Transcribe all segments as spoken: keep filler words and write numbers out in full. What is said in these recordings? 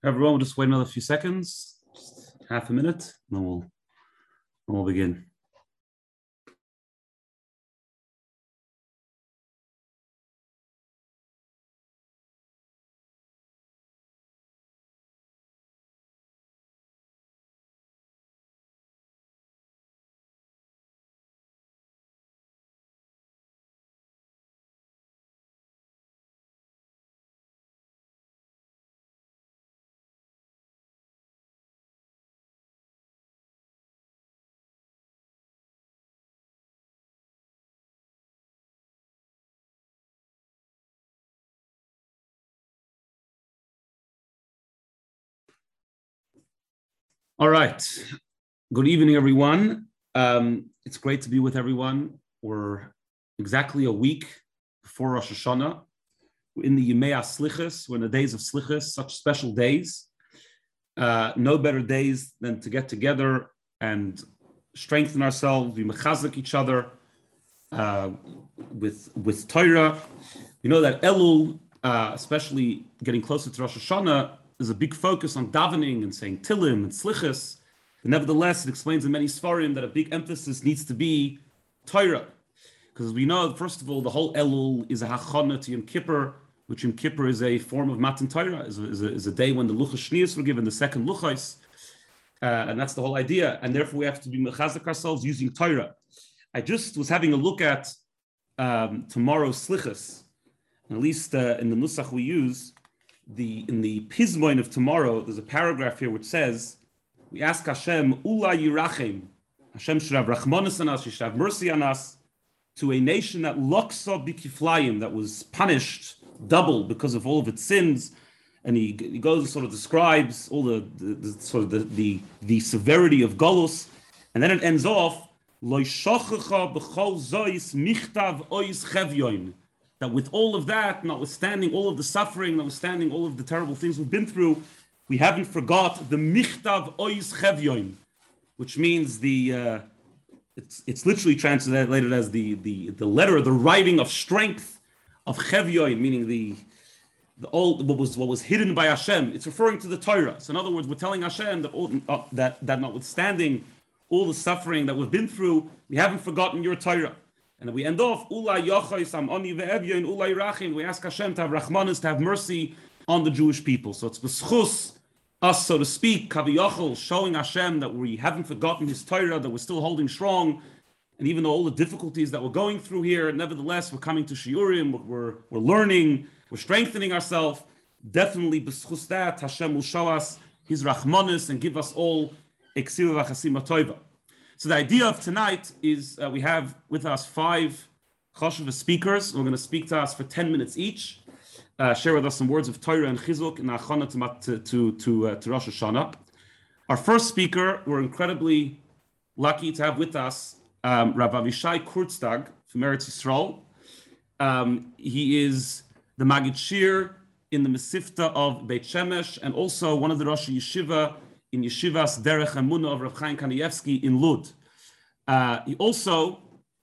Everyone, we'll just wait another few seconds, just half a minute, and then we'll, then we'll begin. All right. Good evening, everyone. Um, it's great to be with everyone. We're exactly a week before Rosh Hashanah. We're in the Yemei HaSlichus. We're in the days of Slichus, such special days. Uh, no better days than to get together and strengthen ourselves, be mechazik each other uh, with, with Torah. We know that Elul, uh, especially getting closer to Rosh Hashanah, there's a big focus on davening and saying Tilim and Slichus. But nevertheless, it explains in many Sfarim that a big emphasis needs to be Torah. Because we know, first of all, the whole Elul is a hachana to Yom Kippur, which Yom Kippur is a form of Matan Torah, is a, is a, is a day when the Luchas Shniyos were given, the second Luchos. Uh, and that's the whole idea. And therefore, we have to be mechazik ourselves using Torah. I just was having a look at um, tomorrow's Slichus. At least uh, in the Nusach we use, The, in the Pizmoin of tomorrow, there's a paragraph here which says, we ask Hashem, Ula Yirachem, Hashem should have Rachmanis on us, he should have mercy on us, to a nation that Loksa Bikiflayim, that was punished double because of all of its sins. And he, he goes and sort of describes all the, the, the sort of the, the, the severity of Golus. And then it ends off, Lo Shochecha B'chol Zois Michtav Ois Chevyoin. That with all of that, notwithstanding all of the suffering, notwithstanding all of the terrible things we've been through, we haven't forgot the Michtav Ois Chevyoin, which means the, uh, it's it's literally translated as the, the, the letter, the writing of strength of Chevyoin, meaning the, the old, what was what was hidden by Hashem. It's referring to the Torah. So in other words, we're telling Hashem that, all, uh, that, that notwithstanding all the suffering that we've been through, we haven't forgotten your Torah. And then we end off, Ula Yochai Sam Oni Ve'evyon, Ula Yirachim. We ask Hashem to have Rachmanis, to have mercy on the Jewish people. So it's b'schus, us, so to speak, Kaviyachol, showing Hashem that we haven't forgotten His Torah, that we're still holding strong. And even though all the difficulties that we're going through here, nevertheless, we're coming to Shiurim, we're, we're learning, we're strengthening ourselves. Definitely b'schus that, Hashem will show us His Rachmanis and give us all Eksiva V'chasima Toiva. So the idea of tonight is uh, we have with us five chashuv speakers. We're going to speak to us for ten minutes each, uh, share with us some words of Torah and Chizuk in Achana to, to, to, uh, to Rosh Hashanah. Our first speaker, we're incredibly lucky to have with us um, Rav Avishai Kurztag from Eretz Yisrael. Um, he is the Magid Shir in the Mesivta of Beit Shemesh and also one of the Rosh Yeshiva in Yeshivas Derech Emunah of Rav Chaim Kanievsky in Lud. Uh, he also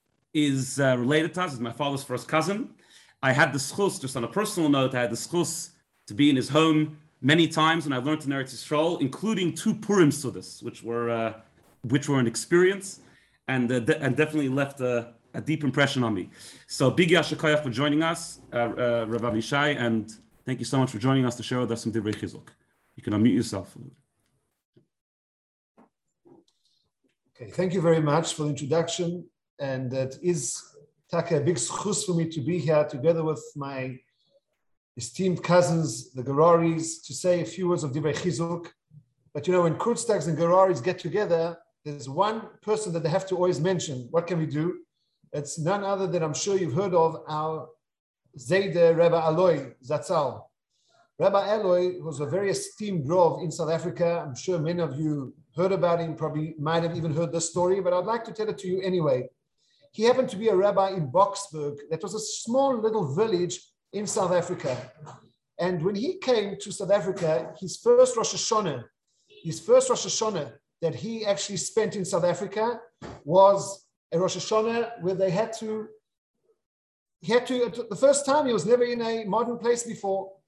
is uh, related to us, is my father's first cousin. I had the schus, just on a personal note, I had the schus to be in his home many times, and I've learned in Eretz Yisrael, including two Purim Sudas, which were uh, which were an experience, and uh, de- and definitely left a, a deep impression on me. So big Yasher Koyach for joining us, uh, uh, Rav Avishai, and thank you so much for joining us to share with us some Divrei Chizuk. You can unmute yourself. Okay, thank you very much for the introduction, and it is Taka, a big schus for me to be here together with my esteemed cousins, the Geraris, to say a few words of Divrei Chizuk. But you know, when Kurztags and Geraris get together, there's one person that they have to always mention. What can we do? It's none other than, I'm sure you've heard of, our Zayde Rebbe Aloy Zatzal. Rabbi Aloy was a very esteemed Rav in South Africa. I'm sure many of you heard about him, probably might have even heard this story, but I'd like to tell it to you anyway. He happened to be a rabbi in Boksburg. That was a small little village in South Africa. And when he came to South Africa, his first Rosh Hashanah, his first Rosh Hashanah that he actually spent in South Africa was a Rosh Hashanah where they had to, he had to, the first time he was never in a modern place before.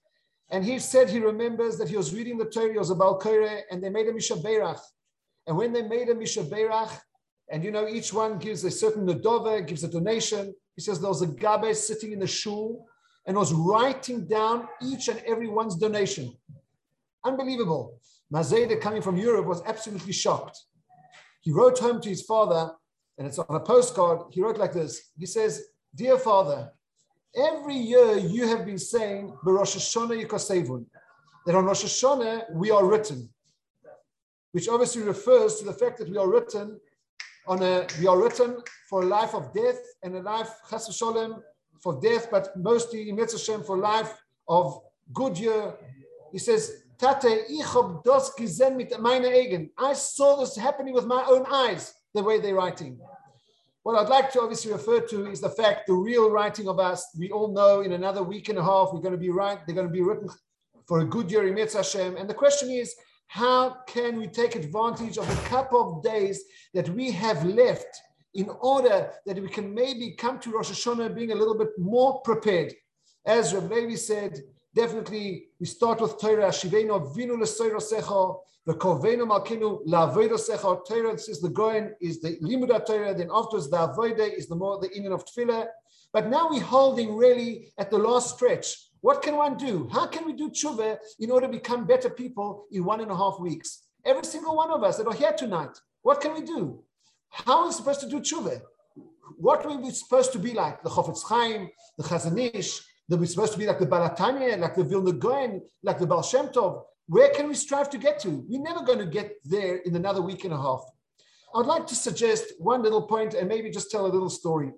And he said he remembers that he was reading the Torah, he was a Baal Koreh, and they made a Misha Beirach. And when they made a Misha Beirach, and you know, each one gives a certain Nadova, gives a donation, he says there was a Gabe sitting in the shul and was writing down each and every one's donation. Unbelievable. Mazeda, coming from Europe, was absolutely shocked. He wrote home to his father, and it's on a postcard. He wrote like this. He says, "Dear father, every year you have been saying, B'Rosh Hashanah Yikosevun, that on Rosh Hashanah we are written," which obviously refers to the fact that we are written on a, we are written for a life of death and a life, Chas v'Sholem, for death, but mostly in Hashem for life of good year. He says, Tate, ich hab das gesehen mit meine Augen. I saw this happening with my own eyes, the way they're writing. What I'd like to obviously refer to is the fact, the real writing of us, we all know in another week and a half, we're going to be right, they're going to be written for a good year in Metz Hashem. And the question is, how can we take advantage of the couple of days that we have left in order that we can maybe come to Rosh Hashanah being a little bit more prepared? As Rav Levi said, definitely we start with Torah, Shiveno Vinu L'Soirosecho, the Kovenu Malkinu La'avodosecho. Torah says the Goyen is the Limudat Torah, then afterwards the Avodah is the more the union of Tefillah. But now we're holding really at the last stretch. What can one do? How can we do tshuva in order to become better people in one and a half weeks? Every single one of us that are here tonight, what can we do? How are we supposed to do tshuva? What are we supposed to be like? The Chofetz Chaim, the Chazon Ish, that we're supposed to be like the Baal HaTanya, like the Vilna Gaon, like the Baal Shem Tov. Where can we strive to get to? We're never going to get there in another week and a half. I'd like to suggest one little point and maybe just tell a little story.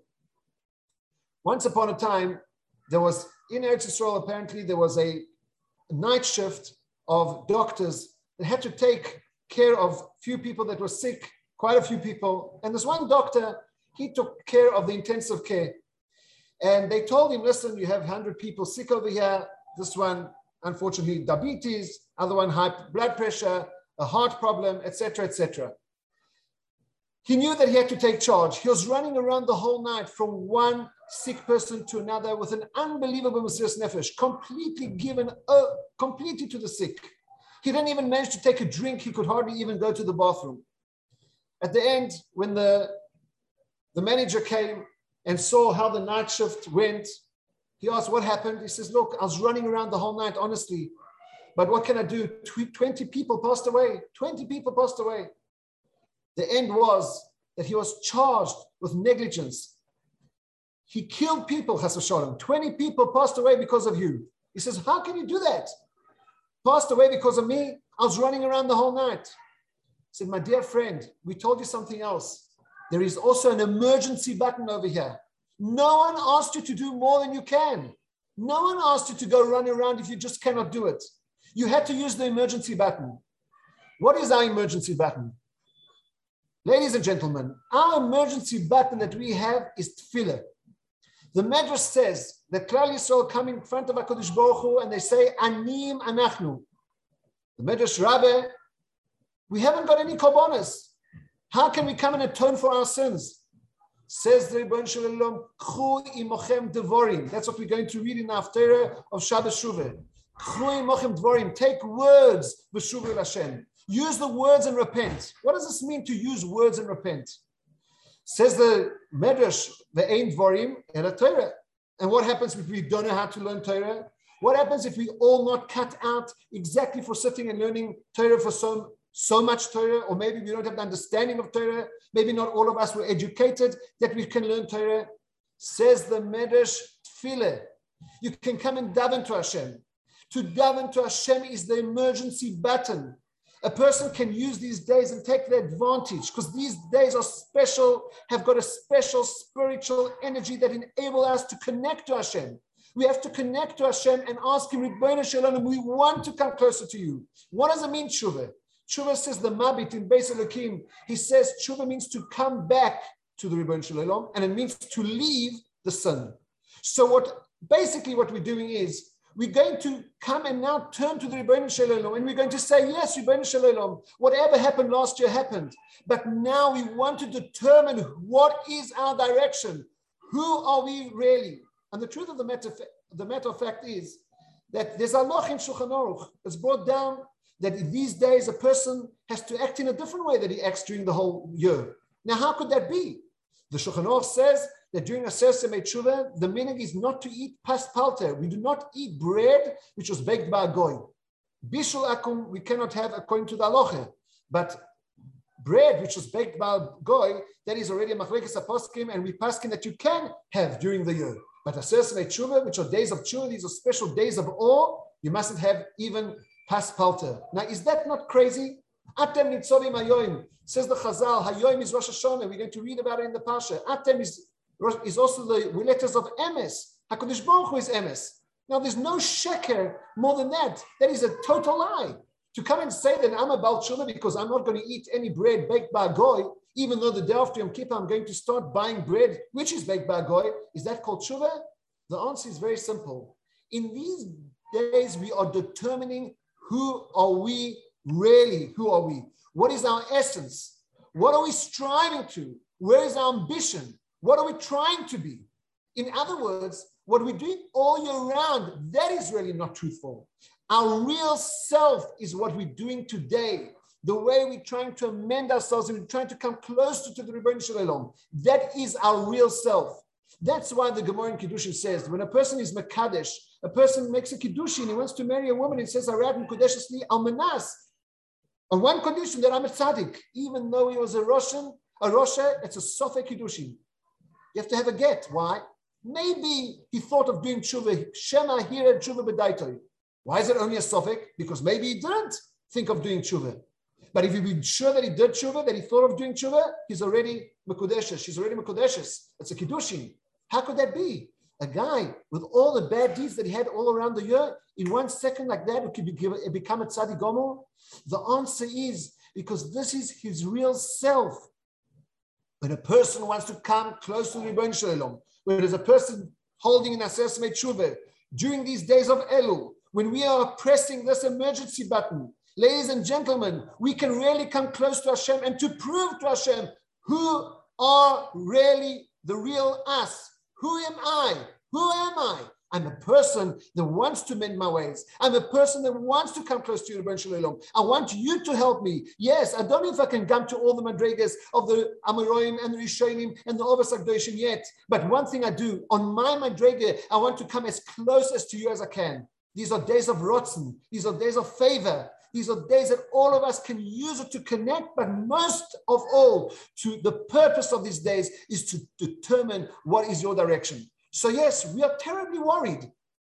Once upon a time, there was, in Eretz Yisrael, apparently there was a night shift of doctors that had to take care of few people that were sick, quite a few people. And this one doctor, he took care of the intensive care. And they told him, listen, you have one hundred people sick over here. This one, unfortunately, diabetes, other one, high blood pressure, a heart problem, et cetera, et cetera. He knew that he had to take charge. He was running around the whole night from one sick person to another with an unbelievable Mesiras Nefesh, completely given uh, completely to the sick. He didn't even manage to take a drink. He could hardly even go to the bathroom. At the end, when the, the manager came and saw how the night shift went, he asked, what happened? He says, look, I was running around the whole night, honestly. But what can I do? twenty people passed away. twenty people passed away. The end was that he was charged with negligence. He killed people, Chas v'Sholem. twenty people passed away because of you. He says, how can you do that? Passed away because of me? I was running around the whole night. He said, my dear friend, we told you something else. There is also an emergency button over here. No one asked you to do more than you can. No one asked you to go run around if you just cannot do it. You had to use the emergency button. What is our emergency button? Ladies and gentlemen, our emergency button that we have is tefillah. The Medrash says that Klal Yisrael come in front of HaKadosh Baruch Hu and they say, Anim anachnu. The Medrash Rabbe, we haven't got any korbanos. How can we come and atone for our sins? Says the Rebbeinu Shalom, K'chu imochem devorim. That's what we're going to read in the Haftarah of Shabbos Shuvah. K'chu imochem devorim. Take words, v'shuvu Hashem. Use the words and repent. What does this mean to use words and repent? Says the Medrash, ve'ein dvorim ela Torah. And what happens if we don't know how to learn Torah? What happens if we all not cut out exactly for sitting and learning Torah for so so much Torah, or maybe we don't have the understanding of Torah, maybe not all of us were educated that we can learn Torah. Says the Medrash, tefillah. You can come and daven to Hashem. To daven to Hashem is the emergency button. A person can use these days and take the advantage because these days are special, have got a special spiritual energy that enable us to connect to Hashem. We have to connect to Hashem and ask Him, Ribbono Shel Olam, we want to come closer to you. What does it mean, Tshuva? Tshuva says the Mabit in Beis Elokim, he says Tshuva means to come back to the Ribbono Shel Olam, and it means to leave the sun. So what basically what we're doing is we're going to come and now turn to the Ribbono Shel Olam, and we're going to say, yes, Ribbono Shel Olam, whatever happened last year happened, but now we want to determine what is our direction. Who are we really? And the truth of the matter, the matter of fact is that there's a halacha in Shulchan Aruch. It's brought down that in these days a person has to act in a different way that he acts during the whole year. Now, how could that be? The Shulchan Aruch says that during a Aser Semei Tshuva, the minhag is not to eat pas palter. We do not eat bread which was baked by a goy. Bishul akum we cannot have according to the halacha, but bread which was baked by a goy, that is already a machlekes aposkim, and we paskin that you can have during the year. But Aser Semei Tshuva, which are days of tshuva, these are special days of awe, you mustn't have even pas palter. Now, is that not crazy? Atem nitzovim hayoim, says the Chazal. Hayoim is Rosh Hashanah. We're going to read about it in the Pasha. Atem is, is also the letters of Emes. HaKadosh Baruch Hu is Emes. Now, there's no sheker more than that. That is a total lie. To come and say that I'm a Baal Tshuva because I'm not going to eat any bread baked by a goy, even though the day after Yom Kippur I'm going to start buying bread which is baked by a goy, is that called tshuva? The answer is very simple. In these days, we are determining who are we really, who are we? What is our essence? What are we striving to? Where is our ambition? What are we trying to be? In other words, what we're doing all year round, that is really not truthful. Our real self is what we're doing today. The way we're trying to amend ourselves and we're trying to come closer to the Rebbeinu Shalom. That is our real self. That's why the Gemara in Kiddushin says, when a person is Mekadesh, a person makes a Kiddushin, he wants to marry a woman, and says, Arad Mekudeshes li almanas. On one condition, that I'm a tzaddik. Even though he was a Roshan, a Rosha, it's a Sofek Kiddushin. You have to have a get. Why? Maybe he thought of doing tshuva. Shema hira tshuva b'daitoi. Why is it only a Sofek? Because maybe he didn't think of doing tshuva. But if you've been sure that he did tshuva, that he thought of doing tshuva, he's already Mekudeshes. She's already Mekudeshes. It's a Kiddushin. How could that be? A guy with all the bad deeds that he had all around the year, in one second like that, it could be, become a tzaddik gomer? The answer is because this is his real self. When a person wants to come close to the Rebbeinu Shalom, when there's a person holding an Aser Semei Tshuva, during these days of Elul, when we are pressing this emergency button, ladies and gentlemen, we can really come close to Hashem and to prove to Hashem who are really the real us. Who am I? Who am I? I'm a person that wants to mend my ways. I'm a person that wants to come close to you, Rebbeinu Shalom. I want you to help me. Yes, I don't know if I can come to all the madrigas of the Amoraim and the Rishonim and the Ovas HaKadoshim yet. But one thing I do, on my madriga, I want to come as close as to you as I can. These are days of rotzen. These are days of favor. These are days that all of us can use it to connect, but most of all, to the purpose of these days is to determine what is your direction. So yes, we are terribly worried.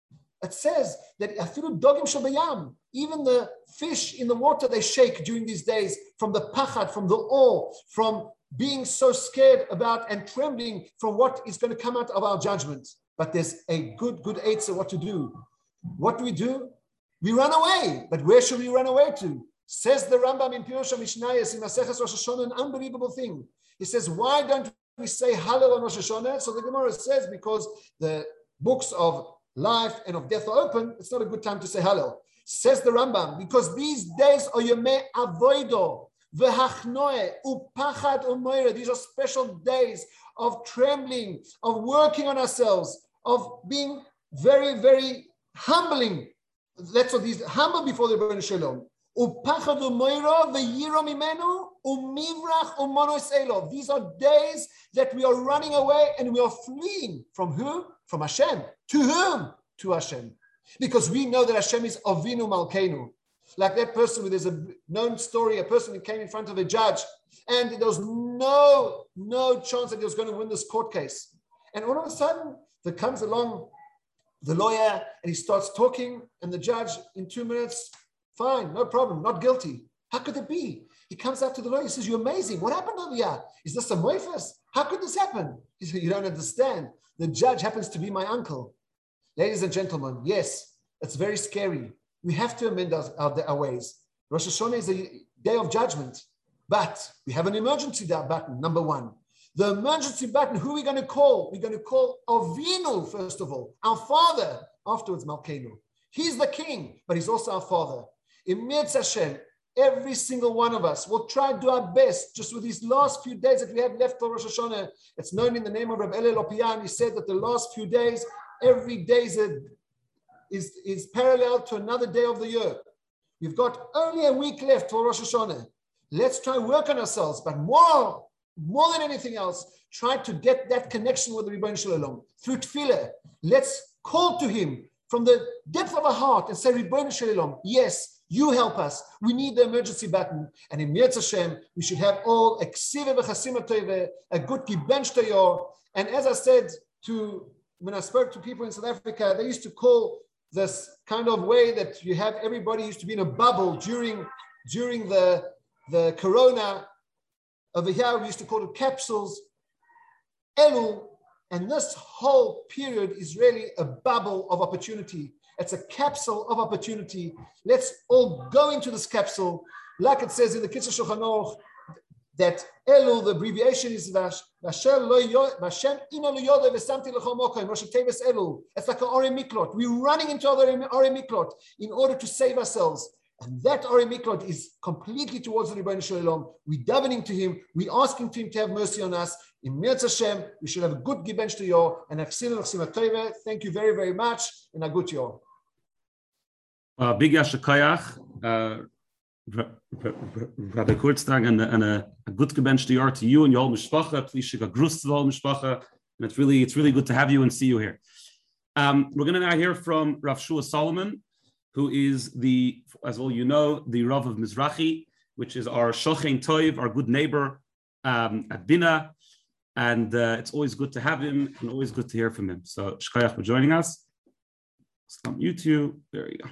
It says that afilu dogim shabayam, even the fish in the water, they shake during these days from the pachad, from the awe, from being so scared about and trembling from what is going to come out of our judgment. But there's a good, good answer what to do. What do we do? We run away, but where should we run away to? Says the Rambam in Pirush HaMishnayos in Maseches Rosh Hashanah, an unbelievable thing. He says, why don't we say Hallel on Rosh Hashanah? So the Gemara says, because the books of life and of death are open, it's not a good time to say Hallel. Says the Rambam, because these days are Yomei Avodo, V'hachnoe, Upachad Umoira. These are special days of trembling, of working on ourselves, of being very, very humbling. That's what these humble before the Rebbeinu Shalom. Upachad u'moira v'yiro mimenu u'mivrach u'monos elo. These are days that we are running away and we are fleeing from who? From Hashem. To whom? To Hashem. Because we know that Hashem is Avinu Malkeinu. Like that person, there's a known story, a person who came in front of a judge and there was no, no chance that he was going to win this court case. And all of a sudden, there comes along the lawyer and he starts talking and the judge in two minutes, fine, no problem, not guilty. How could it be? He comes out to the lawyer, he says, you're amazing. What happened over here? Is this a moifas? How could this happen? He said, you don't understand. The judge happens to be my uncle. Ladies and gentlemen, yes, it's very scary. We have to amend our, our, our ways. Rosh Hashanah is a day of judgment, but we have an emergency button, number one. The emergency button, who are we going to call? We're going to call Avinu, first of all, our father. Afterwards, Malkeinu. He's the king, but he's also our father. In Mirz Hashem, every single one of us will try to do our best just with these last few days that we have left for Rosh Hashanah. It's known in the name of Rabbi Elel Lopian. He said that the last few days, every day is a is, is parallel to another day of the year. We've got only a week left for Rosh Hashanah. Let's try and work on ourselves, but more, more than anything else, try to get that connection with the Ribbono Shel Olam through tefillah. Let's call to him from the depth of our heart and say, Ribbono Shel Olam, yes, you help us. We need the emergency button. And in Mirz Hashem, we should have all a ksiva v'chasima tova, a good gibench toyor. And as I said to, when I spoke to people in South Africa, they used to call this kind of way that you have everybody used to be in a bubble during, during the, the corona. Over here, we used to call it capsules. Elu, and this whole period is really a bubble of opportunity. It's a capsule of opportunity. Let's all go into this capsule. Like it says in the Kitzur Shulchan Aruch, that Elu, the abbreviation is Vashem ina lo yodeh v'samti l'chol mokom, Rosh Tevis Elu. It's like an Orei Miklot. We're running into other Orei Miklot in order to save ourselves. And that Orei Miklot is completely towards the Ribbono Shel Olam. We're davening to him. We're asking to him to have mercy on us. In Mirz Hashem, we should have a good gibench to Yor and Achsina L'chsima Tova. Thank you very, very much. And a good Yor. Big Yashakayach, Rabbi Kurztag, and a good gibench to Yor to you and your whole mishpacha. Please shika grus to the whole mishpacha. And it's really, it's really good to have you and see you here. Um, we're going to now hear from Rav Shua Solomon, who is the, as all you know, the Rav of Mizrachi, which is our Shochein Toiv, our good neighbor um, at Bina. And uh, it's always good to have him and always good to hear from him. So, Shkayach for joining us. Stop YouTube. There you go.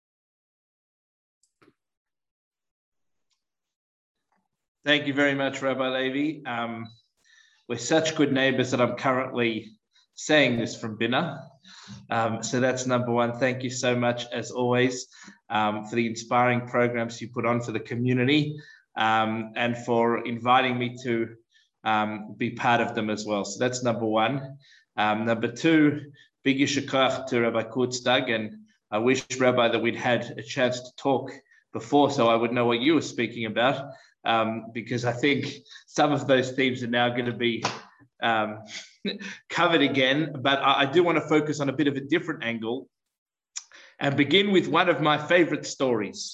Thank you very much, Rabbi Levi. Um, we're such good neighbors that I'm currently saying this from Bina. Um, so that's number one. Thank you so much, as always, um, for the inspiring programs you put on for the community um, and for inviting me to um, be part of them as well. So that's number one. Um, number two, big yishakach to Rabbi Kurztag, and I wish, Rabbi, that we'd had a chance to talk before so I would know what you were speaking about, um, because I think some of those themes are now going to be um, covered again, but I, I do want to focus on a bit of a different angle and begin with one of my favorite stories.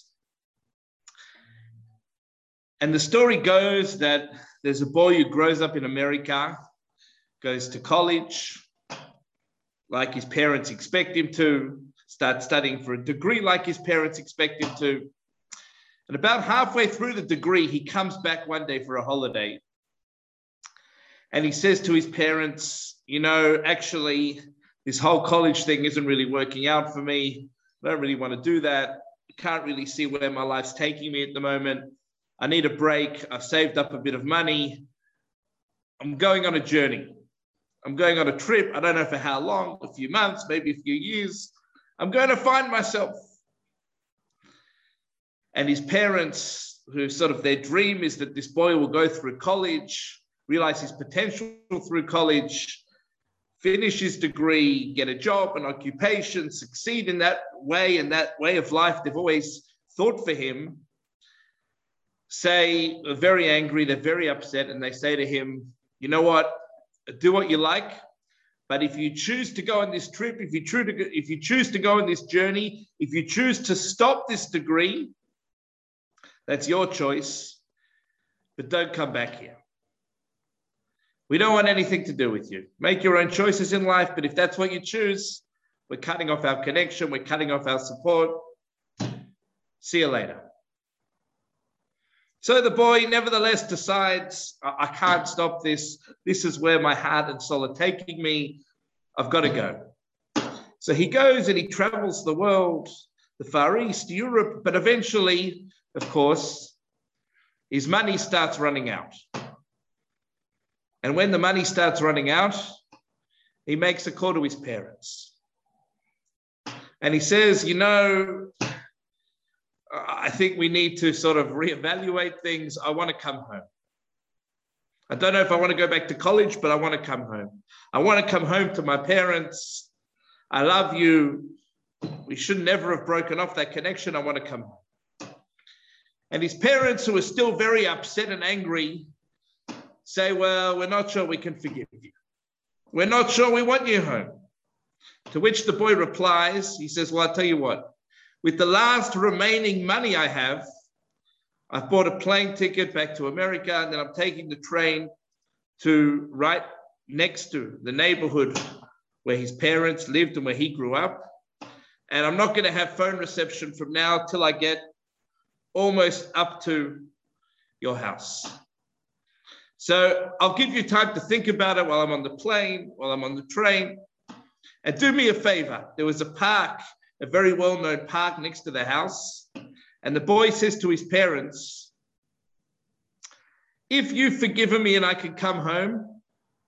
And the story goes that there's a boy who grows up in America, goes to college like his parents expect him to, starts studying for a degree like his parents expect him to. And about halfway through the degree, he comes back one day for a holiday. And he says to his parents, you know, actually, this whole college thing isn't really working out for me. I don't really want to do that. I can't really see where my life's taking me at the moment. I need a break. I've saved up a bit of money. I'm going on a journey. I'm going on a trip. I don't know for how long, a few months, maybe a few years. I'm going to find myself. And his parents, who sort of their dream is that this boy will go through college, realize his potential through college, finish his degree, get a job, an occupation, succeed in that way and that way of life they've always thought for him, say, are very angry, they're very upset, and they say to him, you know what, do what you like, but if you choose to go on this trip, if you, choose to go, if you choose to go on this journey, if you choose to stop this degree, that's your choice, but don't come back here. We don't want anything to do with you. Make your own choices in life, but if that's what you choose, we're cutting off our connection, we're cutting off our support. See you later. So the boy nevertheless decides, I, I can't stop this. This is where my heart and soul are taking me. I've got to go. So he goes and he travels the world, the Far East, Europe, but eventually, of course, his money starts running out. And when the money starts running out, he makes a call to his parents. And he says, you know, I think we need to sort of reevaluate things. I want to come home. I don't know if I want to go back to college, but I want to come home. I want to come home to my parents. I love you. We should never have broken off that connection. I want to come home. And his parents, who are still very upset and angry, say, well, we're not sure we can forgive you. We're not sure we want you home. To which the boy replies, he says, well, I'll tell you what, with the last remaining money I have, I've bought a plane ticket back to America, and then I'm taking the train to right next to the neighborhood where his parents lived and where he grew up. And I'm not going to have phone reception from now till I get almost up to your house. So I'll give you time to think about it while I'm on the plane, while I'm on the train. And do me a favor. There was a park, a very well-known park next to the house. And the boy says to his parents, if you've forgiven me and I can come home,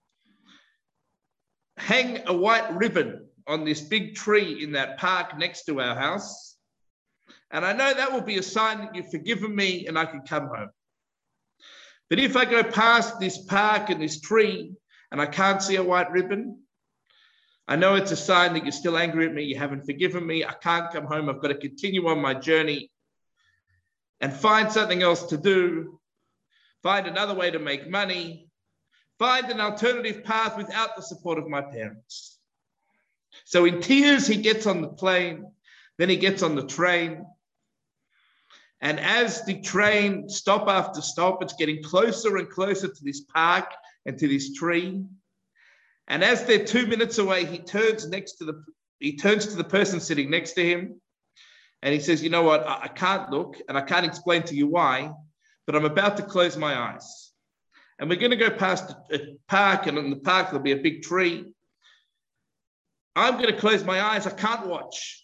hang a white ribbon on this big tree in that park next to our house. And I know that will be a sign that you've forgiven me and I can come home. But if I go past this park and this tree and I can't see a white ribbon, I know it's a sign that you're still angry at me, you haven't forgiven me, I can't come home, I've got to continue on my journey and find something else to do, find another way to make money, find an alternative path without the support of my parents. So in tears, he gets on the plane, then he gets on the train. And as the train, stop after stop, it's getting closer and closer to this park and to this tree. And as they're two minutes away, he turns next to the he turns to the person sitting next to him, and he says, "You know what? I, I can't look, and I can't explain to you why, but I'm about to close my eyes, and we're going to go past a, a park, and in the park there'll be a big tree. I'm going to close my eyes. I can't watch,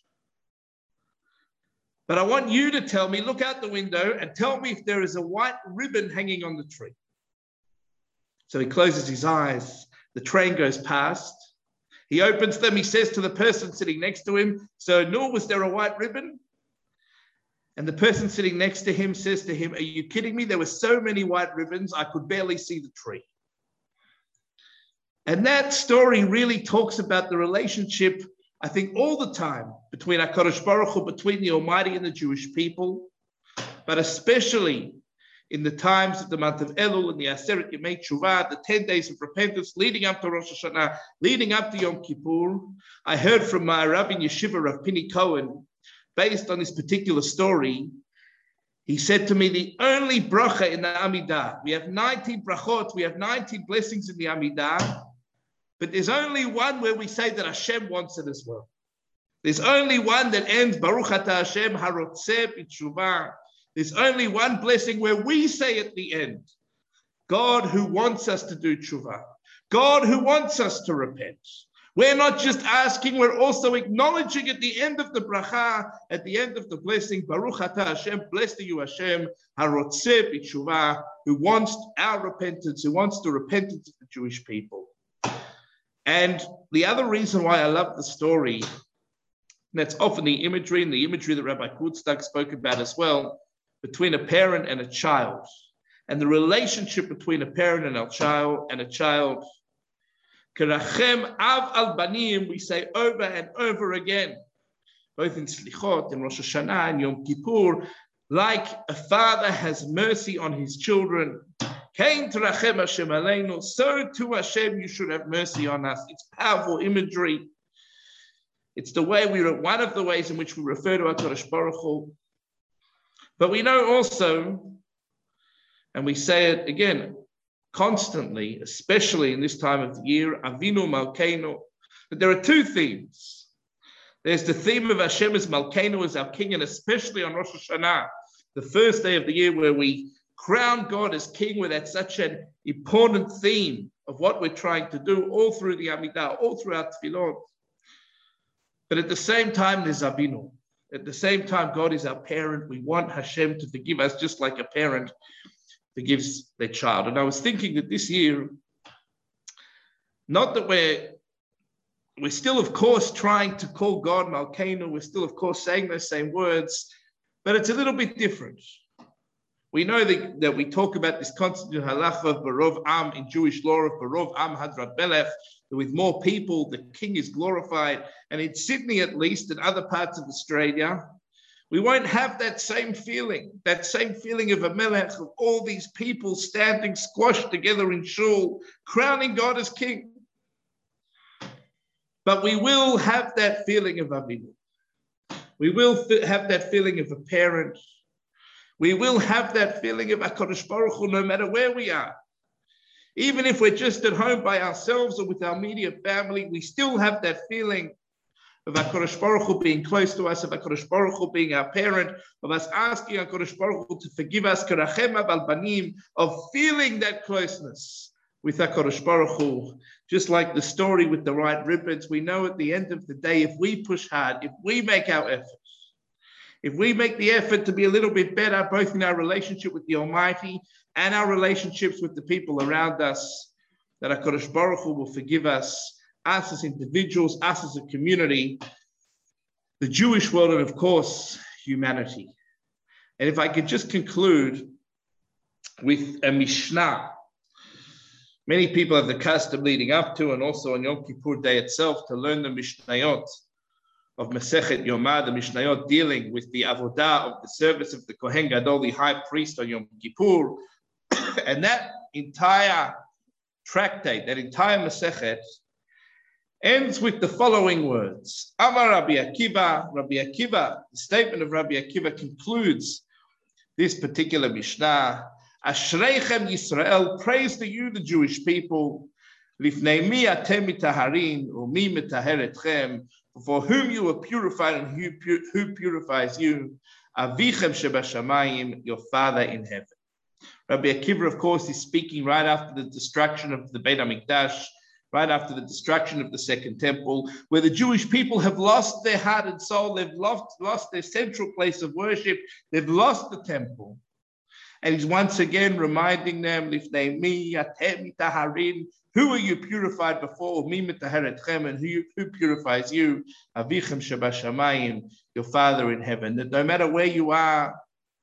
but I want you to tell me. Look out the window and tell me if there is a white ribbon hanging on the tree." So he closes his eyes. The train goes past. He opens them. He says to the person sitting next to him, "So, Noor, was there a white ribbon?" And the person sitting next to him says to him, "Are you kidding me? There were so many white ribbons, I could barely see the tree." And that story really talks about the relationship, I think, all the time between HaKadosh Baruch Hu, between the Almighty and the Jewish people, but especially in the times of the month of Elul and the Aseret Yemei Tshuva, the ten days of repentance leading up to Rosh Hashanah, leading up to Yom Kippur. I heard from my Rabbi in Yeshiva, Rav Pini Cohen, based on this particular story, he said to me, the only bracha in the Amidah, we have nineteen brachot, we have nineteen blessings in the Amidah, but there's only one where we say that Hashem wants it as well. There's only one that ends, Baruch Atah Hashem harotzeh b'tshuva. There's only one blessing where we say at the end, God who wants us to do tshuva, God who wants us to repent. We're not just asking, we're also acknowledging at the end of the bracha, at the end of the blessing, Baruch Atah Hashem, blessed are you Hashem, harotzeh b'tshuva, who wants our repentance, who wants the repentance of the Jewish people. And the other reason why I love the story, and that's often the imagery, and the imagery that Rabbi Kutzdak spoke about as well, between a parent and a child, and the relationship between a parent and a child, and a child. Kerachem av al banim, we say over and over again, both in Slichot, in Rosh Hashanah, and Yom Kippur, like a father has mercy on his children. Kain terachem Hashem aleinu, so to Hashem you should have mercy on us. It's powerful imagery. It's the way we, one of the ways in which we refer to HaKadosh Baruch Hu. But we know also, and we say it again constantly, especially in this time of the year, Avinu Malkeinu, that there are two themes. There's the theme of Hashem as Malkeinu, as our King, and especially on Rosh Hashanah, the first day of the year where we crown God as King, where that's such an important theme of what we're trying to do all through the Amidah, all throughout Tefillot. But at the same time, there's Avinu. At the same time, God is our parent. We want Hashem to forgive us just like a parent forgives their child. And I was thinking that this year, not that we're, we're still, of course, trying to call God Malkeinu. We're still, of course, saying those same words, but it's a little bit different. We know that, that we talk about this concept in halacha of Barov Am, in Jewish law of Barov Am Hadrat Belech, that with more people, the king is glorified. And in Sydney, at least, and other parts of Australia, we won't have that same feeling, that same feeling of a melech, of all these people standing squashed together in shul, crowning God as king. But we will have that feeling of Avinu. We will have that feeling of a parent. We will have that feeling of HaKadosh Baruch Hu no matter where we are. Even if we're just at home by ourselves or with our immediate family, we still have that feeling of HaKadosh Baruch Hu being close to us, of HaKadosh Baruch Hu being our parent, of us asking HaKadosh Baruch Hu to forgive us, of feeling that closeness with HaKadosh Baruch Hu. Just like the story with the right ribbons, we know at the end of the day, if we push hard, if we make our efforts, if we make the effort to be a little bit better, both in our relationship with the Almighty and our relationships with the people around us, that HaKadosh Baruch Hu will forgive us, us as individuals, us as a community, the Jewish world, and of course, humanity. And if I could just conclude with a Mishnah. Many people have the custom leading up to and also on Yom Kippur Day itself to learn the Mishnayot of Masechet Yomah, the Mishnayot dealing with the avodah of the service of the Kohen Gadol, the high priest on Yom Kippur. And that entire tractate, that entire Masechet, ends with the following words. Amar Rabbi Akiva, Rabbi Akiva, the statement of Rabbi Akiva concludes this particular Mishnah. Ashreichem Yisrael, praise to you, the Jewish people. Lifnei mi atem mitaharin, u'mi mitaher etchem, for whom you are purified and who, pur who purifies you. Avichem shebashamayim, your Father in heaven. Rabbi Akiva, of course, is speaking right after the destruction of the Beit HaMikdash, right after the destruction of the Second Temple, where the Jewish people have lost their heart and soul, they've lost, lost their central place of worship, they've lost the temple. And he's once again reminding them, Lifnei atem taharin, who are you purified before? Mi mitaher etchem, and who, who purifies you? Avichem shebashamayim, your Father in heaven. That no matter where you are,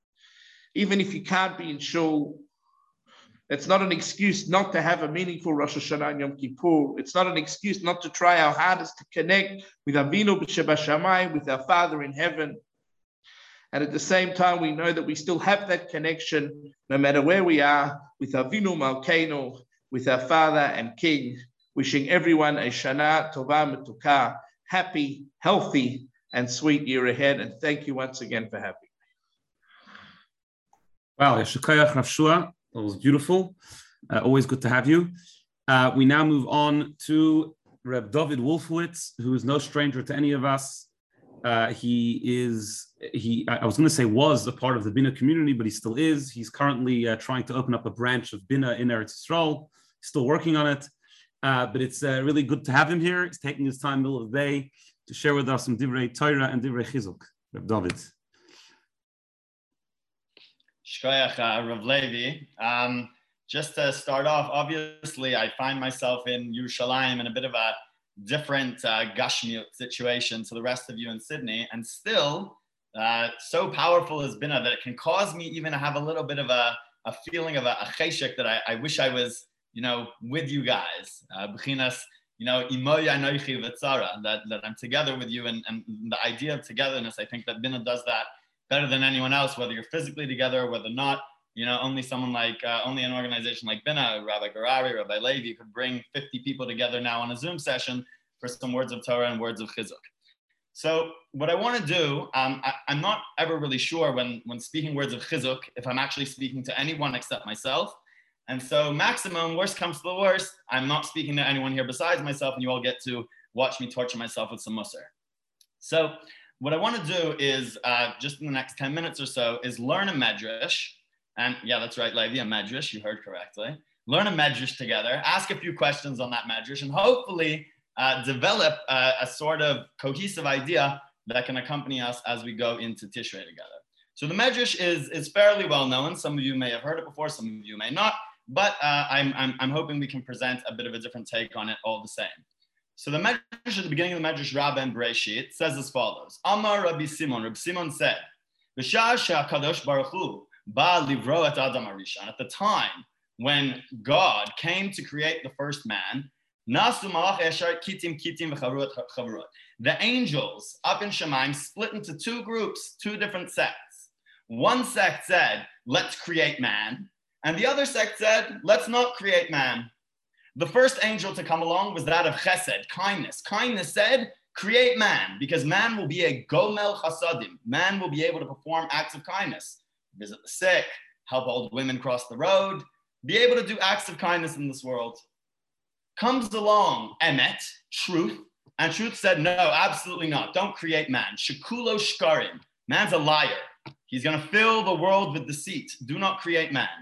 even if you can't be in shul, it's not an excuse not to have a meaningful Rosh Hashanah and Yom Kippur. It's not an excuse not to try our hardest to connect with Avinu b'Shebashamayim, with our Father in heaven. And at the same time, we know that we still have that connection, no matter where we are, with Avinu Malkeinu, with our Father and King. Wishing everyone a Shana Tova Metuka, happy, healthy, and sweet year ahead. And thank you once again for having me. Wow, Yeshakayach Nafshua. That was beautiful. Uh, always good to have you. Uh, we now move on to Reb David Wolfowitz, who is no stranger to any of us. Uh, he is, he, I was going to say was a part of the Bina community, but he still is. He's currently uh, trying to open up a branch of Bina in Eretz Yisrael. He's still working on it. Uh, but it's uh, really good to have him here. He's taking his time middle of the day to share with us some Divrei Torah and Divrei Chizuk. Reb David. Shkoyach, uh, Rav Levi. Um, just to start off, obviously, I find myself in Yerushalayim in a bit of a different uh, Gashmiut situation to the rest of you in Sydney, and still uh, so powerful has been that it can cause me even to have a little bit of a, a feeling of a, a cheshek that I, I wish I was, you know, with you guys. B'chinas, you know, imoy anoichi v'tzara, that that I'm together with you, and, and the idea of togetherness. I think that Bina does that better than anyone else, whether you're physically together or whether not. You know, only someone like, uh, only an organization like Bina, Rabbi Garari, Rabbi Levi could bring fifty people together now on a Zoom session for some words of Torah and words of Chizuk. So what I want to do, um, I, I'm not ever really sure when, when speaking words of Chizuk, if I'm actually speaking to anyone except myself. And so maximum, worst comes to the worst, I'm not speaking to anyone here besides myself, and you all get to watch me torture myself with some Musar. So what I want to do is, uh, just in the next ten minutes or so, is learn a Medrash. And yeah, that's right, Levi, a Medrash, you heard correctly. Learn a Medrash together, ask a few questions on that Medrash, and hopefully uh, develop uh, a sort of cohesive idea that can accompany us as we go into Tishrei together. So the Medrash is, is fairly well known. Some of you may have heard it before, some of you may not, but uh, I'm, I'm, I'm hoping we can present a bit of a different take on it all the same. So the Medrash at the beginning of the Medrash Rabbah and Bereshit says as follows. Amar Rabbi Simon, Rabbi Simon said, B'shah she'akadosh baruch hu ba livro et adam harishon. At the time when God came to create the first man, nasu malach esher kitim kitim v'chavurot chavurot. The angels up in Shemaim split into two groups, two different sects. One sect said, let's create man. And the other sect said, let's not create man. The first angel to come along was that of chesed, kindness. Kindness said, create man, because man will be a gomel chasadim. Man will be able to perform acts of kindness, visit the sick, help old women cross the road, be able to do acts of kindness in this world. Comes along emet, truth, and truth said, no, absolutely not. Don't create man. Shekulo shkarim. Man's a liar. He's going to fill the world with deceit. Do not create man.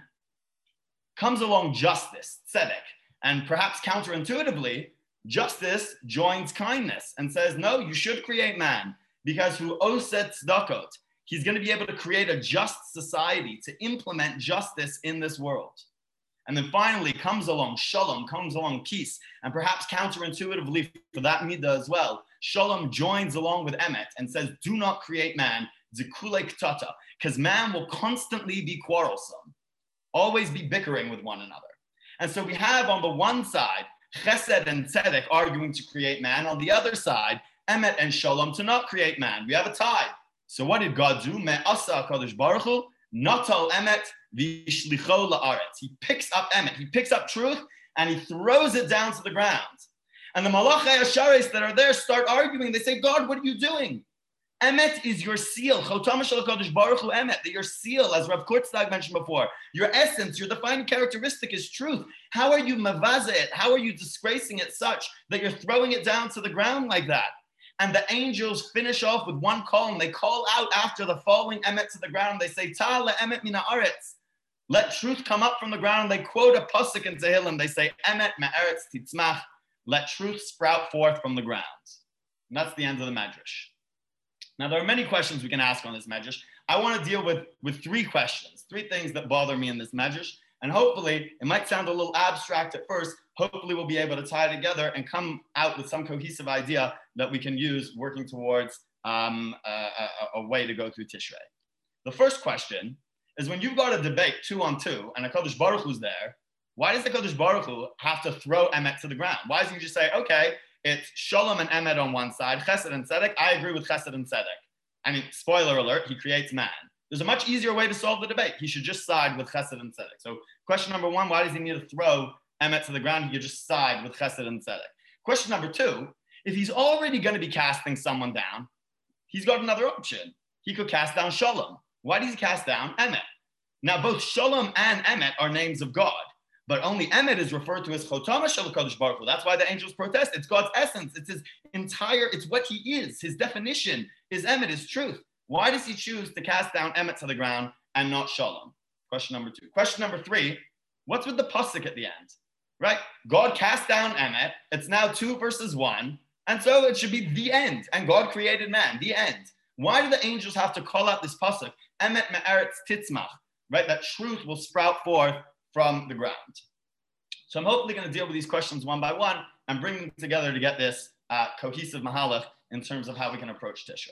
Comes along justice, tzedek, and perhaps counterintuitively, justice joins kindness and says, no, you should create man, because who oset tzedakot, he's going to be able to create a just society to implement justice in this world. And then finally comes along shalom, comes along peace, and perhaps counterintuitively for that midah as well, shalom joins along with emet and says, do not create man, zikule ktata, because man will constantly be quarrelsome, always be bickering with one another. And so we have on the one side, chesed and tzedek arguing to create man. On the other side, emet and shalom to not create man. We have a tie. So what did God do? Me'asa HaKadosh Baruch Hu, natal emet v'shlicho la'aretz. He picks up emet, he picks up truth, and he throws it down to the ground. And the malachai ashares that are there start arguing. They say, God, what are you doing? Emet is your seal. Chotam shel HaKadosh Baruch Hu emet. That your seal, as Rav Kurztag mentioned before, your essence, your defining characteristic is truth. How are you mavaza it? How are you disgracing it such that you're throwing it down to the ground like that? And the angels finish off with one call, and they call out after the falling emet to the ground. They say, Ta'ala emet mina aretz. Let truth come up from the ground. They quote a pasuk in Tehillim. They say, emet me'eretz titzmach. Let truth sprout forth from the ground. And that's the end of the medrash. Now, there are many questions we can ask on this medrash. I want to deal with, with three questions, three things that bother me in this medrash. And hopefully, it might sound a little abstract at first. Hopefully, we'll be able to tie together and come out with some cohesive idea that we can use working towards um, a, a, a way to go through Tishrei. The first question is, when you've got a debate two on two and a HaKadosh Baruch Hu's there, why does the HaKadosh Baruch Hu have to throw emet to the ground? Why doesn't he just say, okay, it's shalom and emet on one side, chesed and tzedek. I agree with chesed and tzedek. I mean, spoiler alert, he creates man. There's a much easier way to solve the debate. He should just side with chesed and tzedek. So question number one, why does he need to throw emet to the ground? He could just side with chesed and tzedek. Question number two, if he's already going to be casting someone down, he's got another option. He could cast down shalom. Why does he cast down emet? Now, both shalom and emet are names of God. But only emet is referred to as chotama shel HaKadosh Baruch Hu. That's why the angels protest. It's God's essence. It's his entire, it's what he is. His definition is emet, is truth. Why does he choose to cast down emet to the ground and not shalom? Question number two. Question number three, what's with the pasuk at the end? Right? God cast down emet. It's now two versus one. And so it should be the end. And God created man, the end. Why do the angels have to call out this pasuk? Emet me'eretz titzmach. Right? That truth will sprout forth from the ground. So I'm hopefully going to deal with these questions one by one and bring them together to get this uh, cohesive mahalach in terms of how we can approach Tishrei.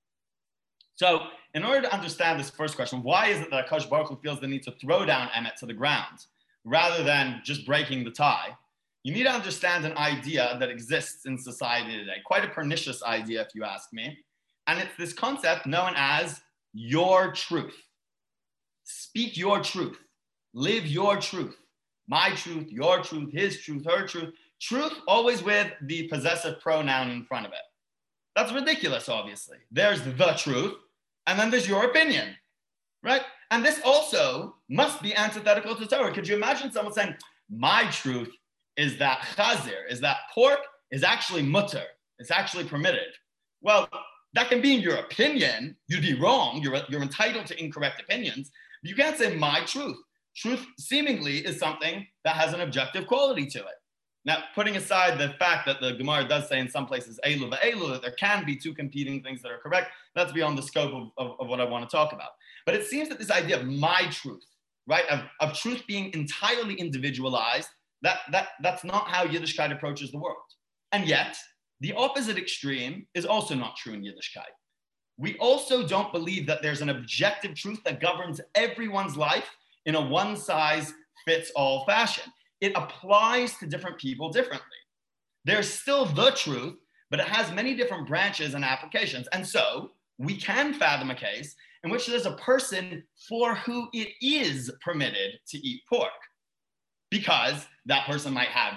So in order to understand this first question, why is it that HaKadosh Baruch Hu feels the need to throw down emet to the ground rather than just breaking the tie? You need to understand an idea that exists in society today, quite a pernicious idea if you ask me. And it's this concept known as your truth. Speak your truth. Live your truth. My truth, your truth, his truth, her truth. Truth always with the possessive pronoun in front of it. That's ridiculous, obviously. There's the truth, and then there's your opinion, right? And this also must be antithetical to Torah. Could you imagine someone saying, my truth is that chazir, is that pork is actually mutter, it's actually permitted? Well, that can be in your opinion. You'd be wrong. You're, you're entitled to incorrect opinions. But you can't say my truth. Truth seemingly is something that has an objective quality to it. Now, putting aside the fact that the Gemara does say in some places, Elu v'Elu, that there can be two competing things that are correct, that's beyond the scope of, of, of what I want to talk about. But it seems that this idea of my truth, right, of, of truth being entirely individualized, that, that, that's not how Yiddishkeit approaches the world. And yet, the opposite extreme is also not true in Yiddishkeit. We also don't believe that there's an objective truth that governs everyone's life in a one-size-fits-all fashion. It applies to different people differently. There's still the truth, but it has many different branches and applications. And so we can fathom a case in which there's a person for who it is permitted to eat pork, because that person might have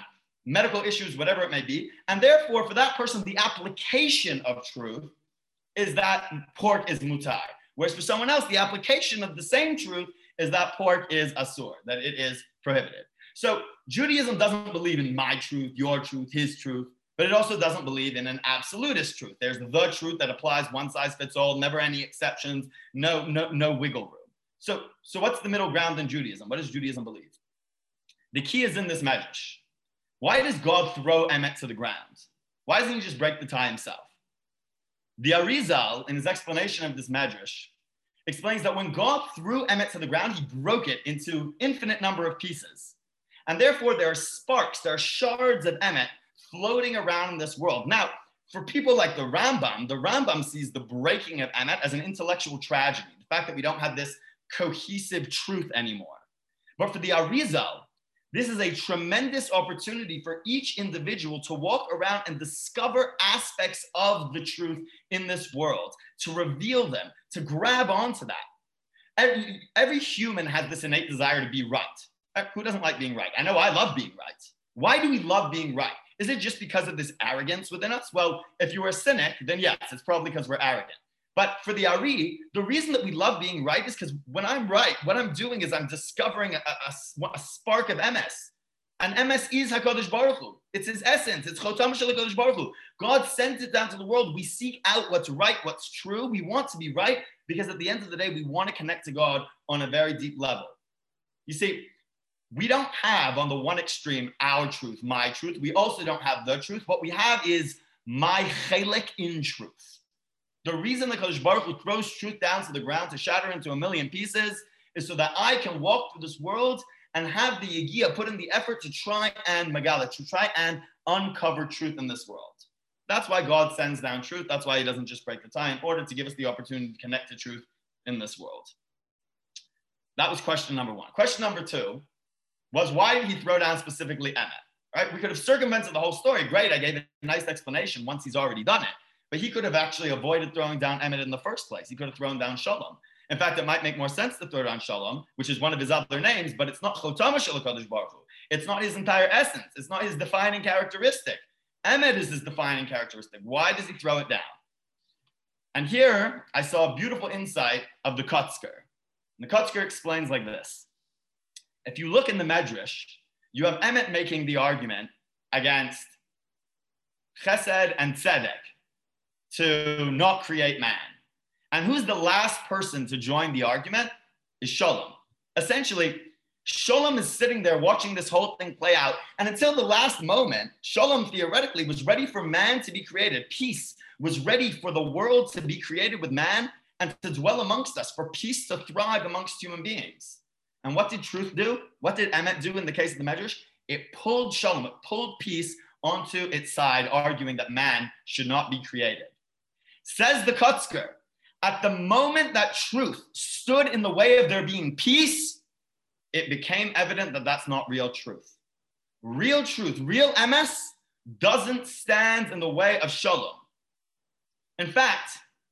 medical issues, whatever it may be. And therefore, for that person, the application of truth is that pork is mutar. Whereas for someone else, the application of the same truth is that pork is asur, that it is prohibited. So Judaism doesn't believe in my truth, your truth, his truth, but it also doesn't believe in an absolutist truth. There's the truth that applies one size fits all, never any exceptions, no, no, no wiggle room. So, so what's the middle ground in Judaism? What does Judaism believe? The key is in this medrash. Why does God throw Emet to the ground? Why doesn't he just break the tie himself? The Arizal, in his explanation of this medrash, explains that when God threw Emet to the ground, he broke it into infinite number of pieces. And therefore, there are sparks, there are shards of Emet floating around in this world. Now, for people like the Rambam, the Rambam sees the breaking of Emet as an intellectual tragedy, the fact that we don't have this cohesive truth anymore. But for the Arizal, this is a tremendous opportunity for each individual to walk around and discover aspects of the truth in this world, to reveal them, to grab onto that. Every, every human has this innate desire to be right. Who doesn't like being right? I know I love being right. Why do we love being right? Is it just because of this arrogance within us? Well, if you were a cynic, then yes, it's probably because we're arrogant. But for the Ari, the reason that we love being right is because when I'm right, what I'm doing is I'm discovering a, a, a spark of M S. And M S is HaKadosh Baruch Hu. It's his essence. It's Chotam Shel HaKadosh Baruch Hu. God sends it down to the world. We seek out what's right, what's true. We want to be right because at the end of the day, we want to connect to God on a very deep level. You see, we don't have on the one extreme our truth, my truth. We also don't have the truth. What we have is my chelek in truth. The reason that HaKadosh Baruch Hu throws truth down to the ground to shatter into a million pieces is so that I can walk through this world and have the Yegiyah put in the effort to try and Megala, to try and uncover truth in this world. That's why God sends down truth. That's why he doesn't just break the tie in order to give us the opportunity to connect to truth in this world. That was question number one. Question number two was, why did he throw down specifically Emet? Right? We could have circumvented the whole story. Great, I gave a nice explanation once he's already done it. But he could have actually avoided throwing down Emet in the first place. He could have thrown down Shalom. In fact, it might make more sense to throw down Shalom, which is one of his other names, but it's not Chotam Shel HaKadosh Baruch Hu. It's not his entire essence. It's not his defining characteristic. Emet is his defining characteristic. Why does he throw it down? And here I saw a beautiful insight of the Kotzker. The Kotzker explains like this. If you look in the Medrash, you have Emet making the argument against Chesed and Tzedek to not create man. And who's the last person to join the argument? Is Shalom. Essentially, Shalom is sitting there watching this whole thing play out. And until the last moment, Shalom theoretically was ready for man to be created. Peace was ready for the world to be created with man and to dwell amongst us, for peace to thrive amongst human beings. And what did truth do? What did Emet do in the case of the Medrash? It pulled Shalom, it pulled peace onto its side, arguing that man should not be created. Says the Kotzker, at the moment that truth stood in the way of there being peace, it became evident that that's not real truth. Real truth, real M S, doesn't stand in the way of Shalom. In fact,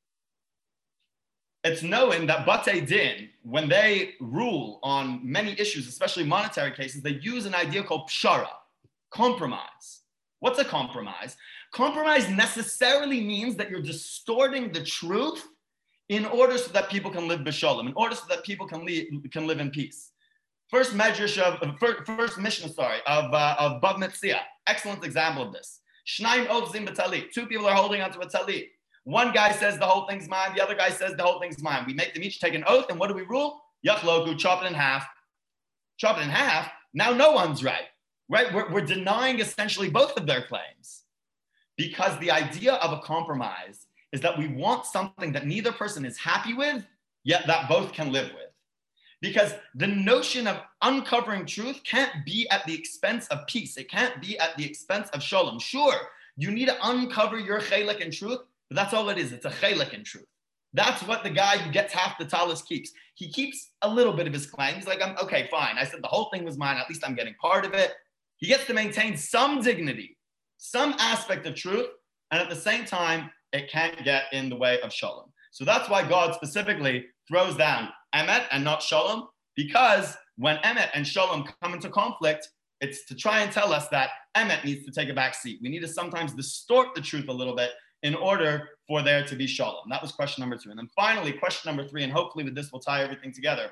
it's known that Batei Din, when they rule on many issues, especially monetary cases, they use an idea called pshara, compromise. What's a compromise? Compromise necessarily means that you're distorting the truth in order so that people can live b'shalom, in order so that people can live, can live in peace. First medrash of, first, first mission, sorry, of, uh, of Bava Metzia. Excellent example of this. Shnaim ochzim b'talit. Two people are holding onto a talit. One guy says the whole thing's mine. The other guy says the whole thing's mine. We make them each take an oath, and what do we rule? Yachloku, chop it in half. Chop it in half. Now no one's right. Right? We're, we're denying essentially both of their claims. Because the idea of a compromise is that we want something that neither person is happy with, yet that both can live with. Because the notion of uncovering truth can't be at the expense of peace. It can't be at the expense of shalom. Sure, you need to uncover your chelek in truth, but that's all it is. It's a chelek in truth. That's what the guy who gets half the talus keeps. He keeps a little bit of his claim. He's like, I'm okay, fine. I said the whole thing was mine. At least I'm getting part of it. He gets to maintain some dignity, some aspect of truth, and at the same time, it can't get in the way of shalom. So that's why God specifically throws down Emet and not Shalom, because when Emet and Shalom come into conflict, It's to try and tell us that emet needs to take a back seat. We need to sometimes distort the truth a little bit in order for there to be shalom. That was question number two. And then finally, question number three, and hopefully with this we'll tie everything together.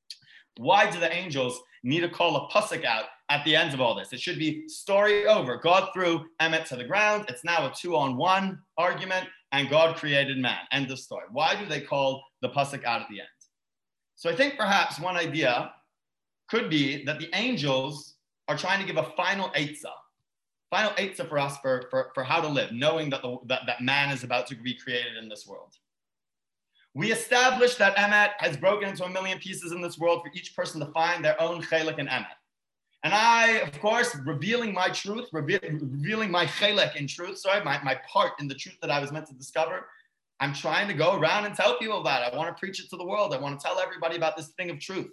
Why do the angels need to call a pasuk out at the end of all this? It should be story over. God threw emet to the ground. It's now a two-on-one argument, and God created man. End of story. Why do they call the pasuk out at the end? So I think perhaps one idea could be that the angels are trying to give a final eitzah, final eitzah for us for, for, for how to live, knowing that, the, that, that man is about to be created in this world. We established that emet has broken into a million pieces in this world for each person to find their own chelik and emet. And I, of course, revealing my truth, reveal, revealing my chelik in truth, sorry, my, my part in the truth that I was meant to discover, I'm trying to go around and tell people about it. I want to preach it to the world. I want to tell everybody about this thing of truth.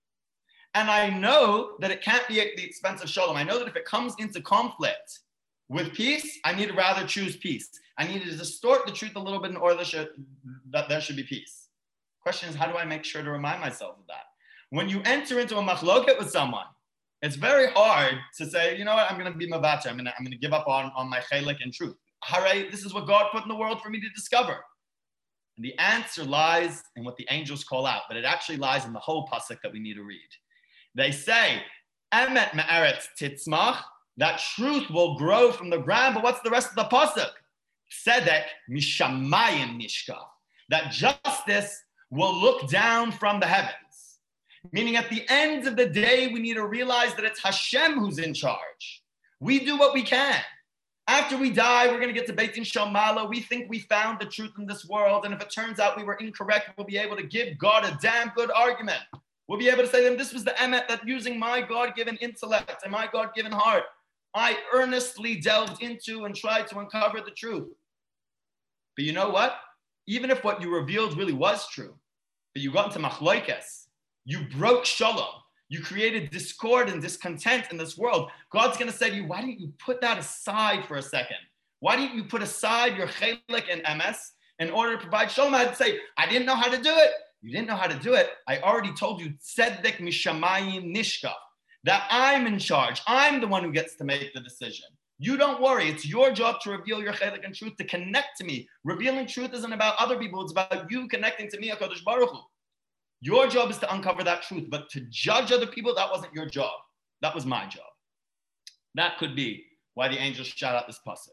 And I know that it can't be at the expense of shalom. I know that if it comes into conflict with peace, I need to rather choose peace. I need to distort the truth a little bit in order that there should be peace. Question is, how do I make sure to remind myself of that? When you enter into a machloket with someone, it's very hard to say, you know what, I'm going to be mavacha. I'm going to I'm going to give up on, on my chelik and truth. Hooray, this is what God put in the world for me to discover. And the answer lies in what the angels call out, but it actually lies in the whole pasuk that we need to read. They say, emet me'eretz titzmach, that truth will grow from the ground, but what's the rest of the pasuk? Tzedek mishamayim nishkaf, that justice will look down from the heavens. Meaning at the end of the day, we need to realize that it's Hashem who's in charge. We do what we can. After we die, we're going to get to Beit Din Shel Ma'ala. We think we found the truth in this world, and if it turns out we were incorrect, we'll be able to give God a damn good argument. We'll be able to say to them, this was the emet that using my God-given intellect and my God-given heart, I earnestly delved into and tried to uncover the truth. But you know what? Even if what you revealed really was true, but you got into machloikes, you broke shalom, you created discord and discontent in this world, God's going to say to you, why don't you put that aside for a second? Why don't you put aside your chelik and M S in order to provide shalom? I'd say, I didn't know how to do it. You didn't know how to do it. I already told you, tzedek mishamayim nishkaf, that I'm in charge. I'm the one who gets to make the decision. You don't worry. It's your job to reveal your chelik and truth, to connect to me. Revealing truth isn't about other people. It's about you connecting to me, HaKadosh Baruch Hu. Your job is to uncover that truth, but to judge other people, that wasn't your job. That was my job. That could be why the angels shout out this pasuk.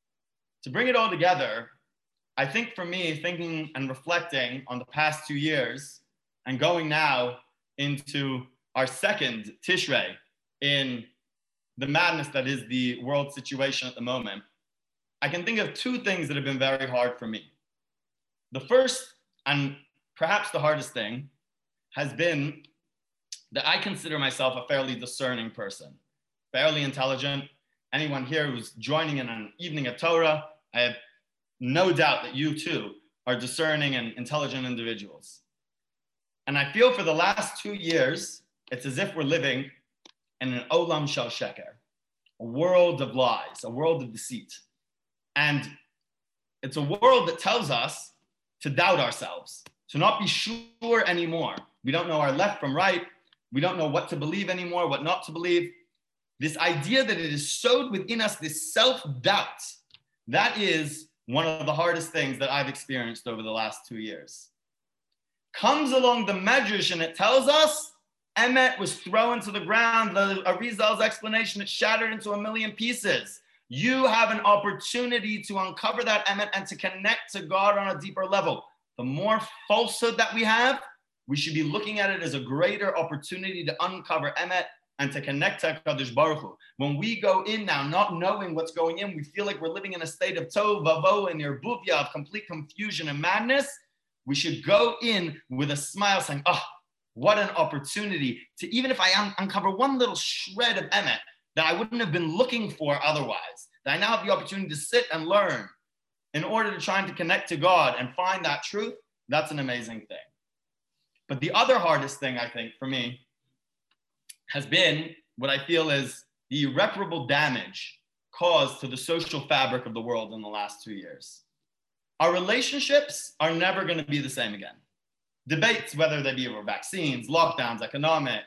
To bring it all together, I think for me, thinking and reflecting on the past two years and going now into our second Tishrei in the madness that is the world situation at the moment, I can think of two things that have been very hard for me. The first, and perhaps the hardest thing, has been that I consider myself a fairly discerning person, fairly intelligent. Anyone here who's joining in an evening of Torah, I have no doubt that you too are discerning and intelligent individuals. And I feel for the last two years, it's as if we're living in an olam shel sheker, a world of lies, a world of deceit. And it's a world that tells us to doubt ourselves, to not be sure anymore. We don't know our left from right. We don't know what to believe anymore, what not to believe. This idea that it is sowed within us, this self-doubt, that is one of the hardest things that I've experienced over the last two years. Comes along the Medrash and it tells us emet was thrown to the ground. The Arizal's explanation, it shattered into a million pieces. You have an opportunity to uncover that emet and to connect to God on a deeper level. The more falsehood that we have, we should be looking at it as a greater opportunity to uncover emet and to connect to HaKadosh Baruch Hu. When we go in now, not knowing what's going in, we feel like we're living in a state of tov, vavo, and irbuvia, of complete confusion and madness. We should go in with a smile saying, oh, what an opportunity to, even if I un- uncover one little shred of emet that I wouldn't have been looking for otherwise, that I now have the opportunity to sit and learn in order to try to connect to God and find that truth. That's an amazing thing. But the other hardest thing, I think, for me, has been what I feel is the irreparable damage caused to the social fabric of the world in the last two years. Our relationships are never going to be the same again. Debates, whether they be over vaccines, lockdowns, economics,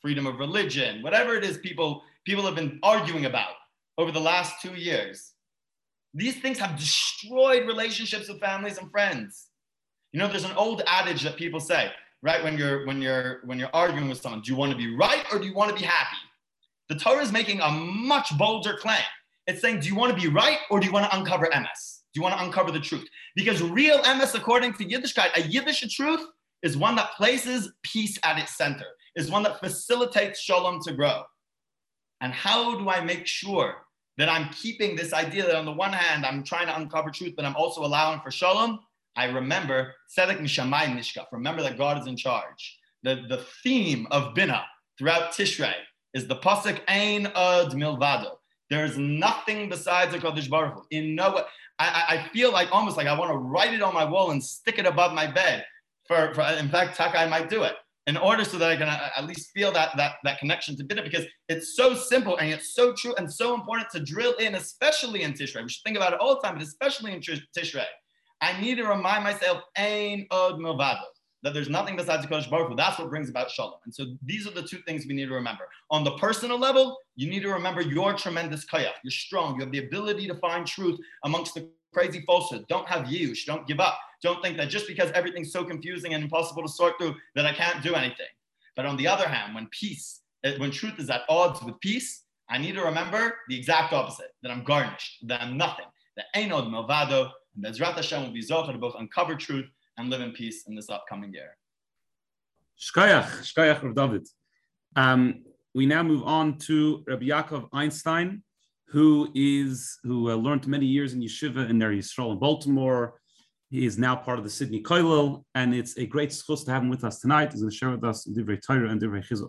freedom of religion, whatever it is people, people have been arguing about over the last two years. These things have destroyed relationships with families and friends. You know, there's an old adage that people say, right? When you're, when you're, when you're arguing with someone, do you want to be right or do you want to be happy? The Torah is making a much bolder claim. It's saying, do you want to be right or do you want to uncover emes? Do you want to uncover the truth? Because real emes, according to Yiddishkeit, a Yiddish truth is one that places peace at its center, is one that facilitates shalom to grow. And how do I make sure that I'm keeping this idea that on the one hand, I'm trying to uncover truth, but I'm also allowing for shalom? I remember, Tzedek Mishamayim Nishkaf, remember that God is in charge. The, the theme of Bina throughout Tishrei is the pasuk Ein Od Milvado. There's nothing besides HaKadosh Baruch Hu. In no way, I, I feel like almost like I want to write it on my wall and stick it above my bed. For, for in fact, Taka, I might do it in order so that I can at least feel that that that connection to Bina, because it's so simple and it's so true and so important to drill in, especially in Tishrei. We should think about it all the time, but especially in Tishrei. I need to remind myself, Ein Od Milvado, that there's nothing besides HaKadosh Baruch Hu. That's what brings about shalom. And so these are the two things we need to remember. On the personal level, you need to remember your tremendous koyach. You're strong. You have the ability to find truth amongst the crazy falsehood. Don't have yiush. Don't give up. Don't think that just because everything's so confusing and impossible to sort through that I can't do anything. But on the other hand, when peace, when truth is at odds with peace, I need to remember the exact opposite, that I'm garnished, that I'm nothing, that Ein Od Milvado, and Bezrat Hashem will be zocher to both uncover truth and live in peace in this upcoming year. Shkayach, Shkayach Rav David. Um, we now move on to Rabbi Yaakov Einstein, who is who uh, learned many years in yeshiva in Ner Yisrael in Baltimore. He is now part of the Sydney Kollel, and it's a great schus to have him with us tonight. He's going to share with us Divrei Torah and Divrei Chizuk.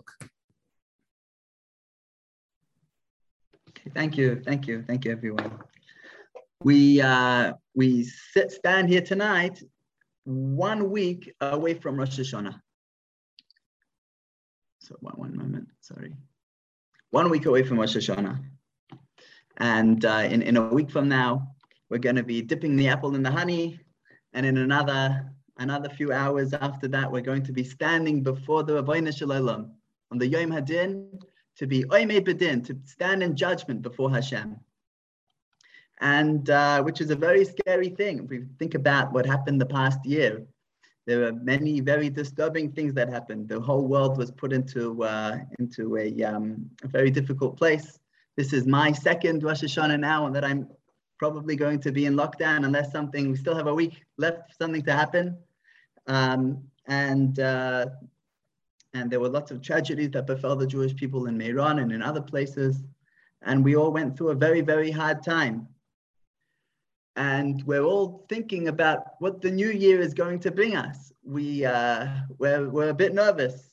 Okay, thank you, thank you, thank you, everyone. We uh, we sit, stand here tonight, one week away from Rosh Hashanah. So one, one moment, sorry. One week away from Rosh Hashanah. And uh, in, in a week from now, we're going to be dipping the apple in the honey. And in another another few hours after that, we're going to be standing before the Rabbeinu Shalom on the Yom Hadin, to be Oimei Bedin, to stand in judgment before Hashem. And uh, which is a very scary thing. If we think about what happened the past year, there are many very disturbing things that happened. The whole world was put into uh, into a, um, a very difficult place. This is my second Rosh Hashanah now, and that I'm probably going to be in lockdown unless something, we still have a week left for something to happen. Um, and uh, and there were lots of tragedies that befell the Jewish people in Meiron and in other places. And we all went through a very, very hard time. And we're all thinking about what the new year is going to bring us. We, uh, we're, we're a bit nervous.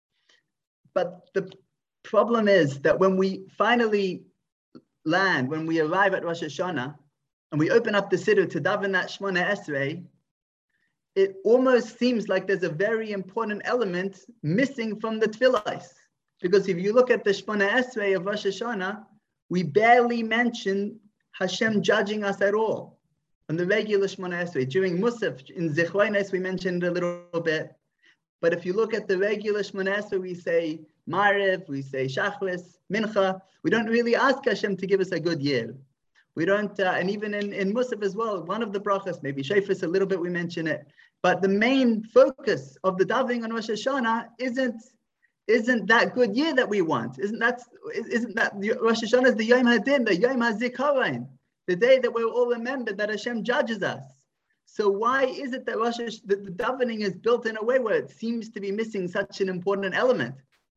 But the problem is that when we finally land, when we arrive at Rosh Hashanah, and we open up the Siddur to daven that Shmona Esrei, it almost seems like there's a very important element missing from the Tefillos. Because if you look at the Shmona Esrei of Rosh Hashanah, we barely mention Hashem judging us at all. On the regular Shmona Esrei, during Musaf, in Zichronos, we mentioned a little bit. But if you look at the regular Shmona Esrei, we say Mariv, we say Shachris, Mincha. We don't really ask Hashem to give us a good year. We don't, uh, and even in, in Musaf as well, one of the brachas, maybe Shofis, a little bit we mention it. But the main focus of the davening on Rosh Hashanah isn't isn't that good year that we want. Isn't that, isn't that Rosh Hashanah is the Yom Hadin, the Yom HaZikaron, the day that we're all remembered that Hashem judges us. So why is it that Rosh Hashanah, the, the davening is built in a way where it seems to be missing such an important element?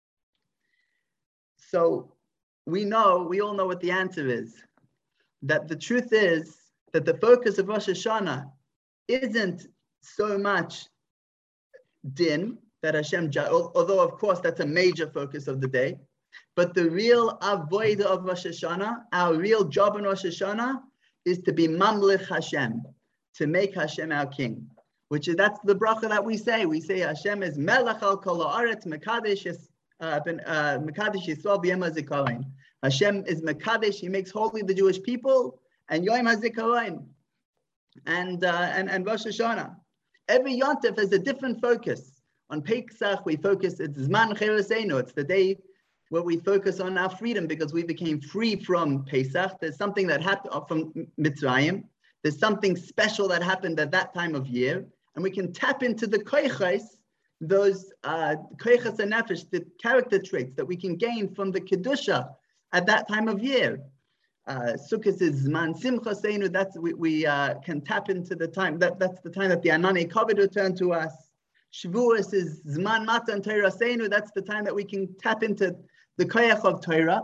So we know, we all know what the answer is. That the truth is that the focus of Rosh Hashanah isn't so much din, that Hashem, although of course that's a major focus of the day, but the real avodah of Rosh Hashanah, our real job in Rosh Hashanah, is to be mamlich Hashem, to make Hashem our king, which is, that's the bracha that we say. We say Hashem is melech al kol haaretz, mekadesh Yisrael b'yom hazikaron. Hashem is mekadesh, he makes holy the Jewish people, and Yom hazikaron, and uh, and and Rosh Hashanah. Every yontif has a different focus. On Pesach, we focus, it's Zman Chereseinu, it's the day where we focus on our freedom because we became free from Pesach. There's something that happened from Mitzrayim. There's something special that happened at that time of year. And we can tap into the koiches, those uh, koiches and nefesh, the character traits that we can gain from the Kedusha at that time of year. Uh, Sukkot is Zman Simcha Seinu, that's, we, we uh, can tap into the time, that, that's the time that the Anani Kavod return to us. Shavuos is Zman Matan Torah Seinu, that's the time that we can tap into the koyach of Torah.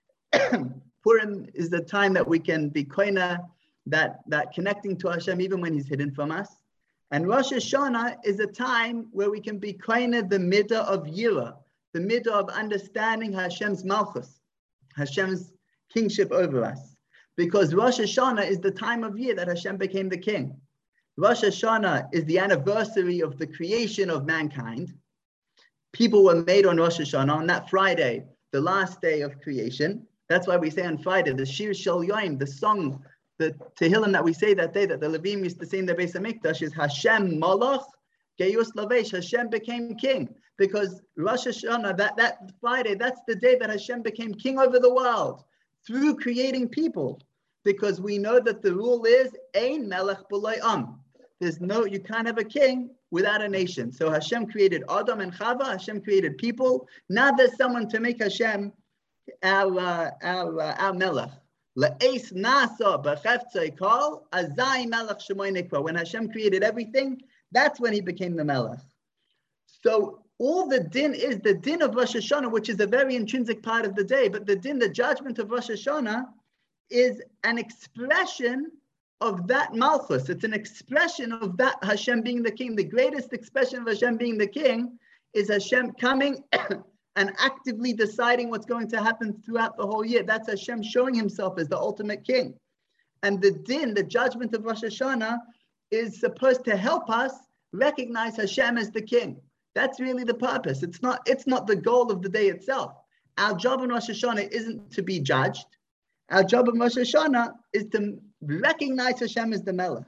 Purim is the time that we can be koina, that, that connecting to Hashem even when He's hidden from us. And Rosh Hashanah is a time where we can be koina the midah of Yira, the midah of understanding Hashem's malchus, Hashem's kingship over us. Because Rosh Hashanah is the time of year that Hashem became the king. Rosh Hashanah is the anniversary of the creation of mankind. People were made on Rosh Hashanah, on that Friday, the last day of creation. That's why we say on Friday, the Shir Shel Yoim, the song, the Tehillim that we say that day, that the Levim used to sing in the Beis HaMikdash, is Hashem Malach, Geyus Lavesh, Hashem became king. Because Rosh Hashanah, that, that Friday, that's the day that Hashem became king over the world, through creating people. Because we know that the rule is, Ein Melech B'loi Am. There's no, you can't have a king without a nation. So Hashem created Adam and Chava, Hashem created people. Now there's someone to make Hashem our, uh, our, uh, our Melech. Le'es nasa b'cheftzei kol, azai melech shemoy nikra. When Hashem created everything, that's when He became the Melech. So all the din is the din of Rosh Hashanah, which is a very intrinsic part of the day. But the din, the judgment of Rosh Hashanah, is an expression of that Malchus. It's an expression of that Hashem being the king. The greatest expression of Hashem being the king is Hashem coming and actively deciding what's going to happen throughout the whole year. That's Hashem showing Himself as the ultimate king. And the din, the judgment of Rosh Hashanah, is supposed to help us recognize Hashem as the king. That's really the purpose. It's not, it's not the goal of the day itself. Our job in Rosh Hashanah isn't to be judged. Our job in Rosh Hashanah is to recognize Hashem as the Melech.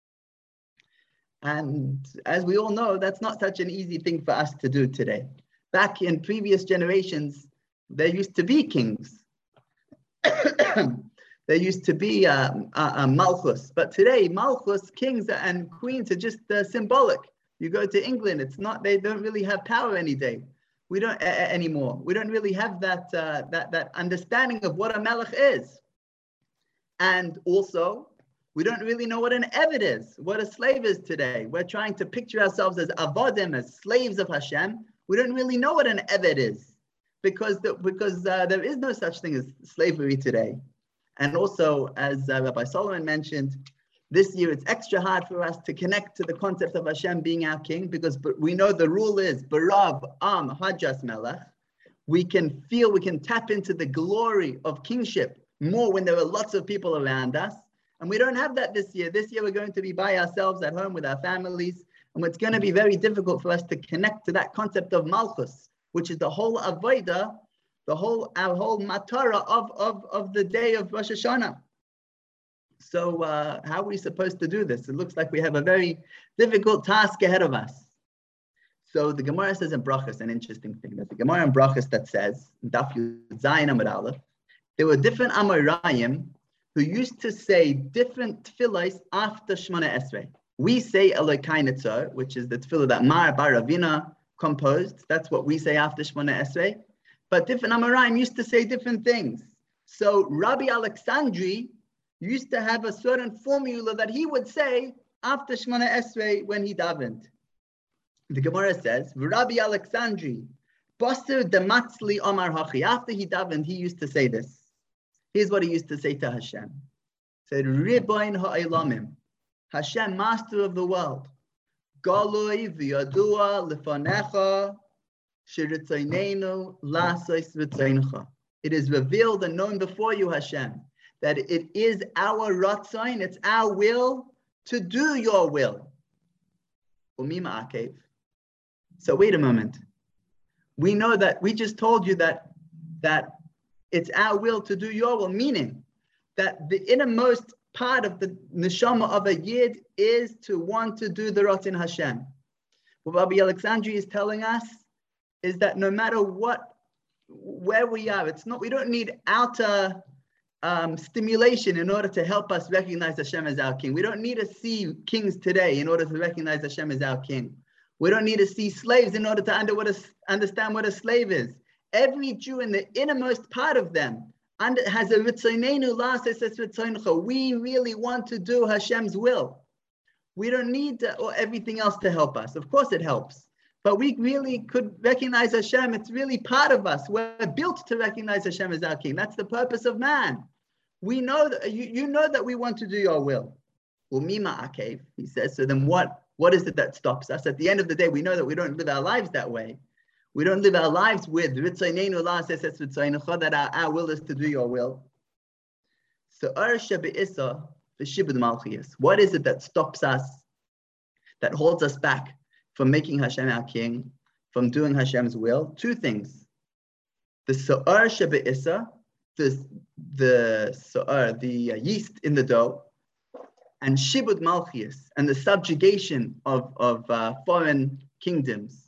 And as we all know, that's not such an easy thing for us to do today. Back in previous generations, there used to be kings. There used to be a, a, a Malchus. But today, Malchus, kings and queens are just uh, symbolic. You go to England, it's not, they don't really have power any day. We don't uh, anymore. We don't really have that, uh, that, that understanding of what a melech is. And also, we don't really know what an eved is, what a slave is today. We're trying to picture ourselves as avodim, as slaves of Hashem. We don't really know what an eved is because, the, because uh, there is no such thing as slavery today. And also, as uh, Rabbi Solomon mentioned, this year it's extra hard for us to connect to the concept of Hashem being our king because we know the rule is Barav Am Hajas Melech. We can feel, we can tap into the glory of kingship more when there are lots of people around us. And we don't have that this year. This year we're going to be by ourselves at home with our families. And it's going to be very difficult for us to connect to that concept of Malchus, which is the whole Avodah, the whole, our whole matara of, of, of the day of Rosh Hashanah. So uh, how are we supposed to do this? It looks like we have a very difficult task ahead of us. So the Gemara says in Brachos, an interesting thing, that the Gemara in Brachos that says, Daf Yud Zayin Amud Aleph, there were different Amoraim who used to say different tefillahs after Shemona Esrei. We say Elokai Netzor, which is the tefillah that Mar Bar Ravina composed. That's what we say after Shemona Esrei. But different Amoraim used to say different things. So Rabbi Alexandri used to have a certain formula that he would say after Shemona Esrei when he davened. The Gemara says, Rabbi Alexandri, Basir Dematzli Omar Hachi. After he davened, he used to say this. Here's what he used to say to Hashem. He said, Riboin ha'elamim, Hashem, master of the world, Galoi v'yadua lefanecha, shiritzayneinu lasois ritzaynecha. It is revealed and known before you, Hashem, that it is our ratzain, it's our will to do your will. Umima akev. So wait a moment. We know that we just told you that that it's our will to do your will, meaning that the innermost part of the neshama of a yid is to want to do the Ratzon Hashem. what Rabbi Alexandria is telling us is that no matter what, where we are, it's not, we don't need outer um, stimulation in order to help us recognize Hashem as our king. We don't need to see kings today in order to recognize Hashem as our king. We don't need to see slaves in order to under what a, understand what a slave is. Every Jew in the innermost part of them under, has a ritzonenu la'ases es ritzoncha. We really want to do Hashem's will. We don't need to, or everything else to help us. Of course it helps. But we really could recognize Hashem. It's really part of us. We're built to recognize Hashem as our king. That's the purpose of man. We know that you, you know that we want to do your will. Umima akev, he says. So then what, what is it that stops us? At the end of the day, we know that we don't live our lives that way. We don't live our lives with that our, our will is to do your will. So what is it that stops us, that holds us back from making Hashem our king, from doing Hashem's will? Two things. The Sa'ar Shebe'issa, the, the Sa'ar, the uh, yeast in the dough, and Shibud Malchias, and the subjugation of, of uh, foreign kingdoms.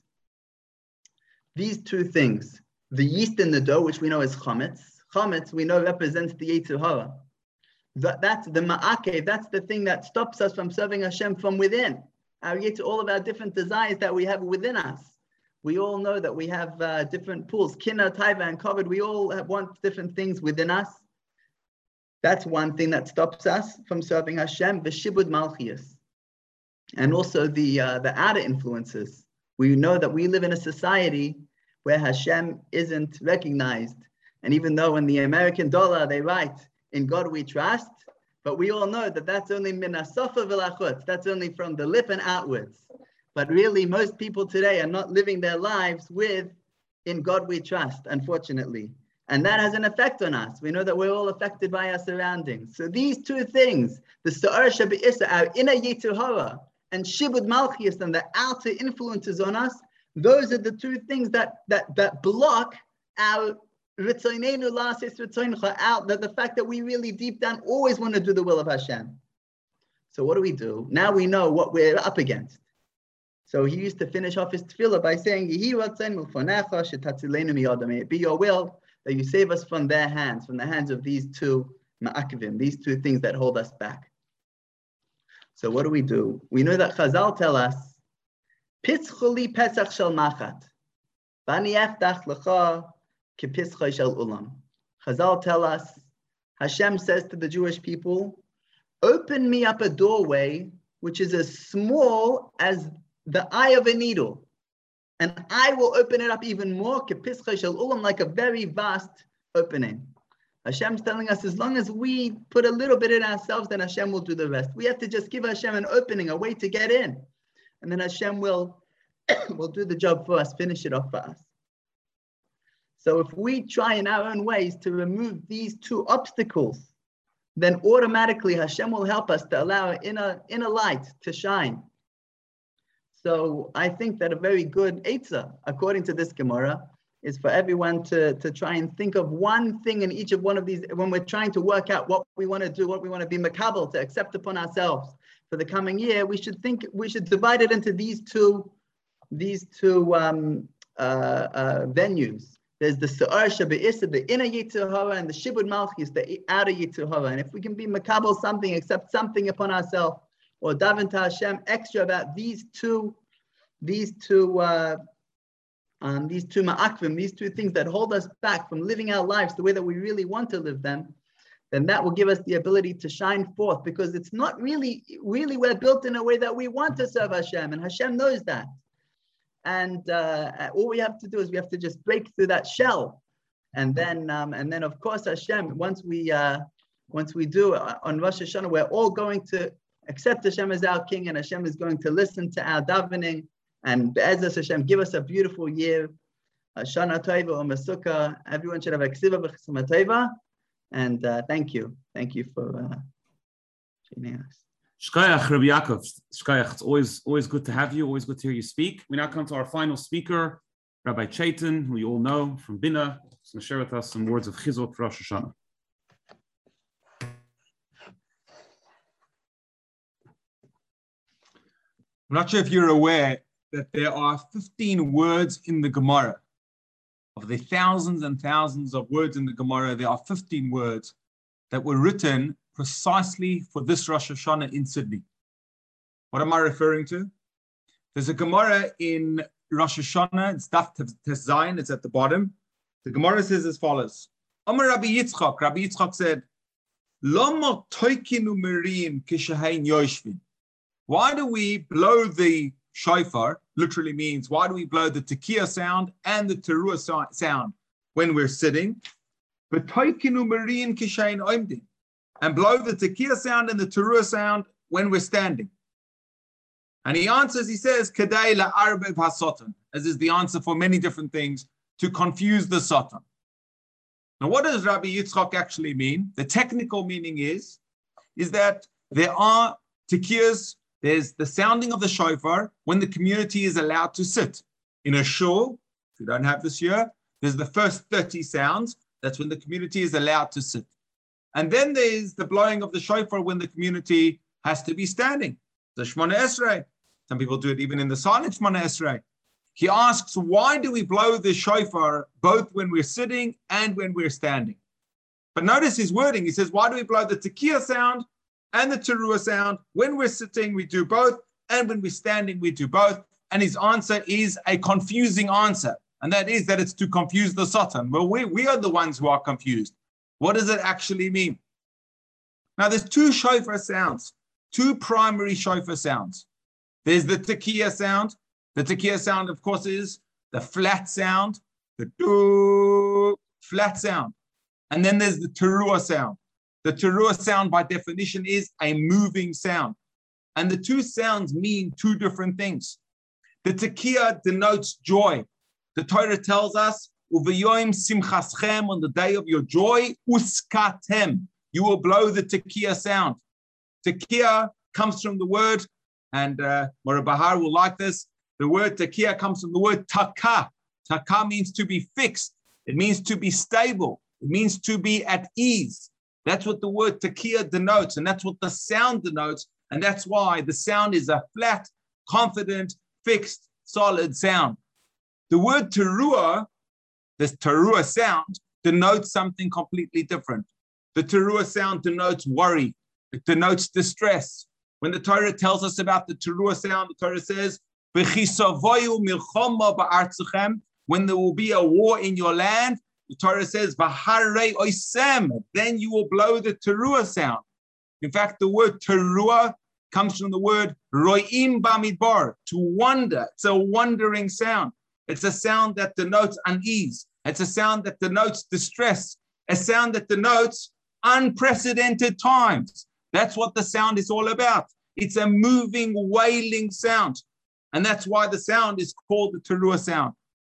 These two things, the yeast in the dough, which we know is chametz. Chametz, we know, represents the Yetzer Hara. That, that's the ma'akev, that's the thing that stops us from serving Hashem from within. Our Yetzer, all of our different desires that we have within us. We all know that we have uh, different pools, kinna, taiva, and kavod. We all have, want different things within us. That's one thing that stops us from serving Hashem, v'shibud malchias. And also the, uh, the outer influences. We know that we live in a society where Hashem isn't recognized. And even though in the American dollar they write, in God we trust, but we all know that that's only min hasofa v'lachutz, that's only from the lip and outwards. But really, most people today are not living their lives with, in God we trust, unfortunately. And that has an effect on us. We know that we're all affected by our surroundings. So these two things, the Sa'ar Shebe'issa, our inner Yetzer Hara, and Shibud Malchias, and the outer influences on us, those are the two things that that that block our Ritzonenu La'ases Ritzoncha out, that the fact that we really deep down always want to do the will of Hashem. So what do we do? Now we know what we're up against. So he used to finish off his tefillah by saying, Yehi Ratzon milfonecha shetatzilenu miyadam. May it be your will that you save us from their hands, from the hands of these two ma'akvim, these two things that hold us back. So what do we do? We know that Chazal tell us, Pitzchuli Pesach shel Machat, Vani Eftach Lecha Kipitzcha shel Ulam. Chazal tell us, Hashem says to the Jewish people, open me up a doorway which is as small as the eye of a needle, and I will open it up even more, Kipitzcha shel Ulam, like a very vast opening. Hashem's telling us, as long as we put a little bit in ourselves, then Hashem will do the rest. We have to just give Hashem an opening, a way to get in. And then Hashem will, will do the job for us, finish it off for us. So if we try in our own ways to remove these two obstacles, then automatically Hashem will help us to allow our inner, inner light to shine. So I think that a very good eitzah, according to this Gemara, is for everyone to, to try and think of one thing in each of one of these, when we're trying to work out what we want to do, what we want to be makabel, to accept upon ourselves for the coming year, we should think, we should divide it into these two, these two um, uh, uh, venues. There's the Sa'ar Shebe'issa, the inner Yetzer Hara, and the Shibud Malchis, the outer Yetzer Hara. And if we can be makabel something, accept something upon ourselves, or daven to Hashem extra about these two, these two, uh, Um, these two ma'akvim, these two things that hold us back from living our lives the way that we really want to live them, then that will give us the ability to shine forth, because it's not really, really we're built in a way that we want to serve Hashem, and Hashem knows that. And uh, all we have to do is we have to just break through that shell, and then, um, and then of course Hashem, once we, uh, once we do uh, on Rosh Hashanah, we're all going to accept Hashem as our King, and Hashem is going to listen to our davening. And Be'ezus Hashem, give us a beautiful year. Shana Tova or Masukah. Everyone should have a Ksiva B'Chesima Tova. And uh, thank you. Thank you for uh, joining us. Shkayach, Rabbi Yaakov. Shkayach, it's always, always good to have you. Always good to hear you speak. We now come to our final speaker, Rabbi Chaitin, who you all know from Bina. He's going to share with us some words of Chizuk for Rosh Hashanah. I'm not sure if you're aware, that there are fifteen words in the Gemara. Of the thousands and thousands of words in the Gemara, there are fifteen words that were written precisely for this Rosh Hashanah in Sydney. What am I referring to? There's a Gemara in Rosh Hashanah, it's Daf Tes Zayin, it's at the bottom. The Gemara says as follows. Amar Rabbi Yitzchak, Rabbi Yitzchak said, Lama toikinu merim kishahein yoshvin. Why do we blow the shofar? Literally means, why do we blow the tekiah sound and the teruah sound when we're sitting? But toikinu merim kishahein oimdin. And blow the tekiah sound and the teruah sound when we're standing. And he answers, he says, Kedai la'arbev hasotan, as is the answer for many different things, to confuse the Satan. Now, what does Rabbi Yitzchak actually mean? The technical meaning is, is that there are tekiyas, there's the sounding of the shofar when the community is allowed to sit. In a shul, if you don't have this year, there's the first thirty sounds, that's when the community is allowed to sit. And then there's the blowing of the shofar when the community has to be standing. The Shemona Esrei. Some people do it even in the silent Shemona Esrei. He asks, why do we blow the shofar both when we're sitting and when we're standing? But notice his wording. He says, why do we blow the tekiah sound and the teruah sound? When we're sitting, we do both. And when we're standing, we do both. And his answer is a confusing answer. And that is that it's to confuse the Satan. Well, we, we are the ones who are confused. What does it actually mean? Now, there's two shofar sounds, two primary shofar sounds. There's the tekiah sound. The tekiah sound, of course, is the flat sound, the doo, flat sound. And then there's the teruah sound. The teruah sound, by definition, is a moving sound. And the two sounds mean two different things. The tekiah denotes joy. The Torah tells us, Uvayoim simchaschem, on the day of your joy, uskatem, you will blow the tekiah sound. Tekiah comes from the word, and uh, Mora Bahar will like this, the word tekiah comes from the word taka. Taka means to be fixed. It means to be stable. It means to be at ease. That's what the word tekiah denotes, and that's what the sound denotes, and that's why the sound is a flat, confident, fixed, solid sound. The word teruah, this teruah sound, denotes something completely different. The teruah sound denotes worry. It denotes distress. When the Torah tells us about the teruah sound, the Torah says, when there will be a war in your land, the Torah says, then you will blow the teruah sound. In fact, the word teruah comes from the word ro'im bamidbar, to wonder. It's a wandering sound. It's a sound that denotes unease. It's a sound that denotes distress. A sound that denotes unprecedented times. That's what the sound is all about. It's a moving, wailing sound. And that's why the sound is called the teruah sound.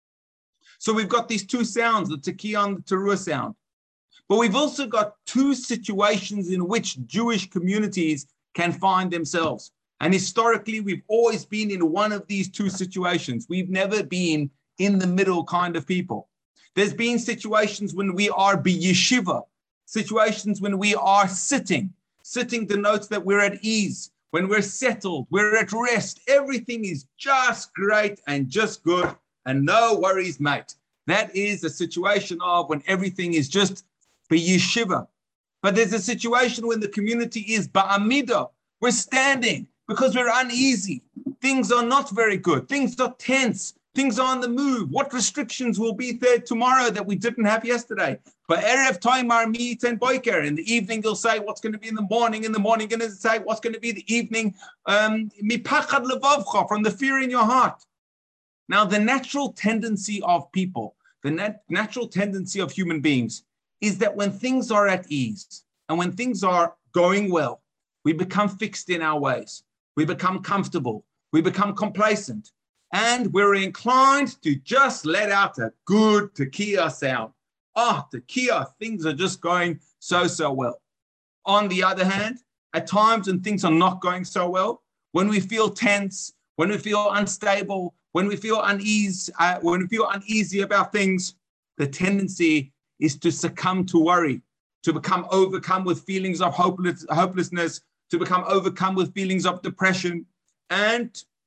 So we've got these two sounds, the tekiah and the teruah sound. But we've also got two situations in which Jewish communities can find themselves. And historically, we've always been in one of these two situations. We've never been in the middle kind of people. There's been situations when we are b'yeshiva, situations when we are sitting. Sitting denotes that we're at ease. When we're settled, we're at rest, everything is just great and just good and no worries, mate. That is a situation of when everything is just b'yeshiva. But there's a situation when the community is ba'amida. We're standing because we're uneasy. Things are not very good. Things are tense. Things are on the move. What restrictions will be there tomorrow that we didn't have yesterday? But Erev Taimar meet and Boiker. In the evening, you'll say what's going to be in the morning. In the morning, you're going to say what's going to be the evening. Mipachad levavcha, from the fear in your heart. Now, the natural tendency of people, the nat- natural tendency of human beings is that when things are at ease and when things are going well, we become fixed in our ways. We become comfortable. We become complacent. And we're inclined to just let out a good tekiah sound. Oh, tekiah, things are just going so, so well. On the other hand, at times when things are not going so well, when we feel tense, when we feel unstable, when we feel unease, uh, when we feel uneasy about things, the tendency is to succumb to worry, to become overcome with feelings of hopeless, hopelessness, to become overcome with feelings of depression. And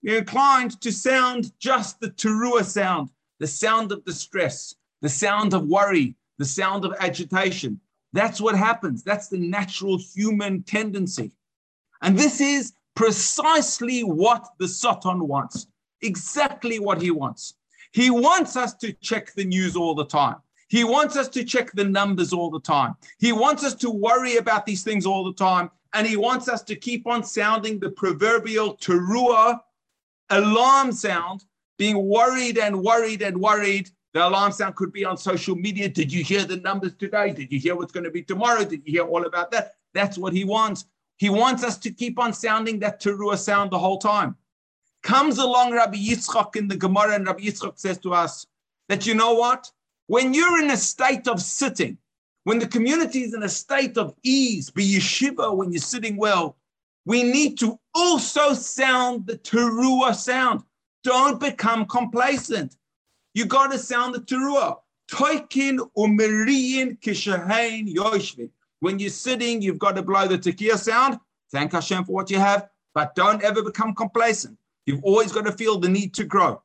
You're inclined to sound just the teruah sound, the sound of distress, the sound of worry, the sound of agitation. That's what happens. That's the natural human tendency. And this is precisely what the Satan wants, exactly what he wants. He wants us to check the news all the time. He wants us to check the numbers all the time. He wants us to worry about these things all the time. And he wants us to keep on sounding the proverbial teruah alarm sound, being worried and worried and worried. The alarm sound could be on social media. Did you hear the numbers today? Did you hear what's going to be tomorrow? Did you hear all about that? That's what he wants. He wants us to keep on sounding that teruah sound the whole time. Comes along Rabbi Yitzchak in the Gemara, and Rabbi Yitzchak says to us that, you know what? When you're in a state of sitting, when the community is in a state of ease, be yeshiva, when you're sitting well, we need to also sound the teruah sound. Don't become complacent. You got to sound the teruah. Toikin umeriyin kishahain yoshvin. When you're sitting, you've got to blow the tekiah sound. Thank Hashem for what you have, but don't ever become complacent. You've always got to feel the need to grow.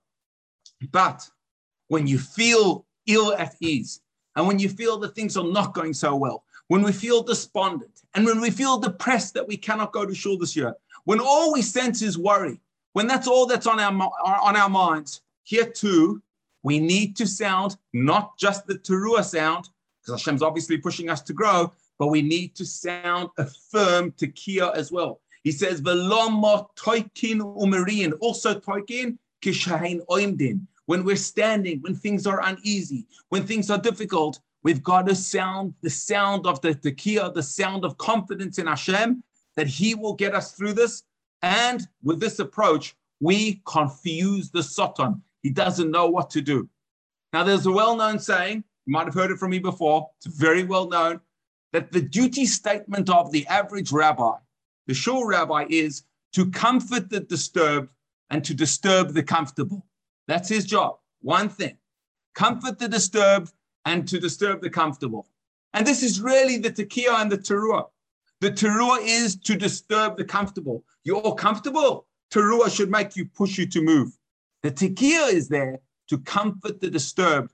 But when you feel ill at ease, and when you feel that things are not going so well, when we feel despondent, and when we feel depressed that we cannot go to shul this year, when all we sense is worry, when that's all that's on our, on our minds, here too, we need to sound not just the teruah sound, because Hashem's obviously pushing us to grow, but we need to sound a firm tekiah as well. He says, "Veloma toikin umeriin." Also toikin kishahin oimdin. When we're standing, when things are uneasy, when things are difficult, we've got to sound the sound of the tekiah, the sound of confidence in Hashem, that He will get us through this. And with this approach, we confuse the Satan. He doesn't know what to do. Now, there's a well-known saying, you might have heard it from me before, it's very well known, that the duty statement of the average rabbi, the shul rabbi, is to comfort the disturbed and to disturb the comfortable. That's his job. One thing, comfort the disturbed and to disturb the comfortable. And this is really the tekiah and the teruah. The teruah is to disturb the comfortable. You're all comfortable. Teruah should make you, push you to move. The tekiah is there to comfort the disturbed,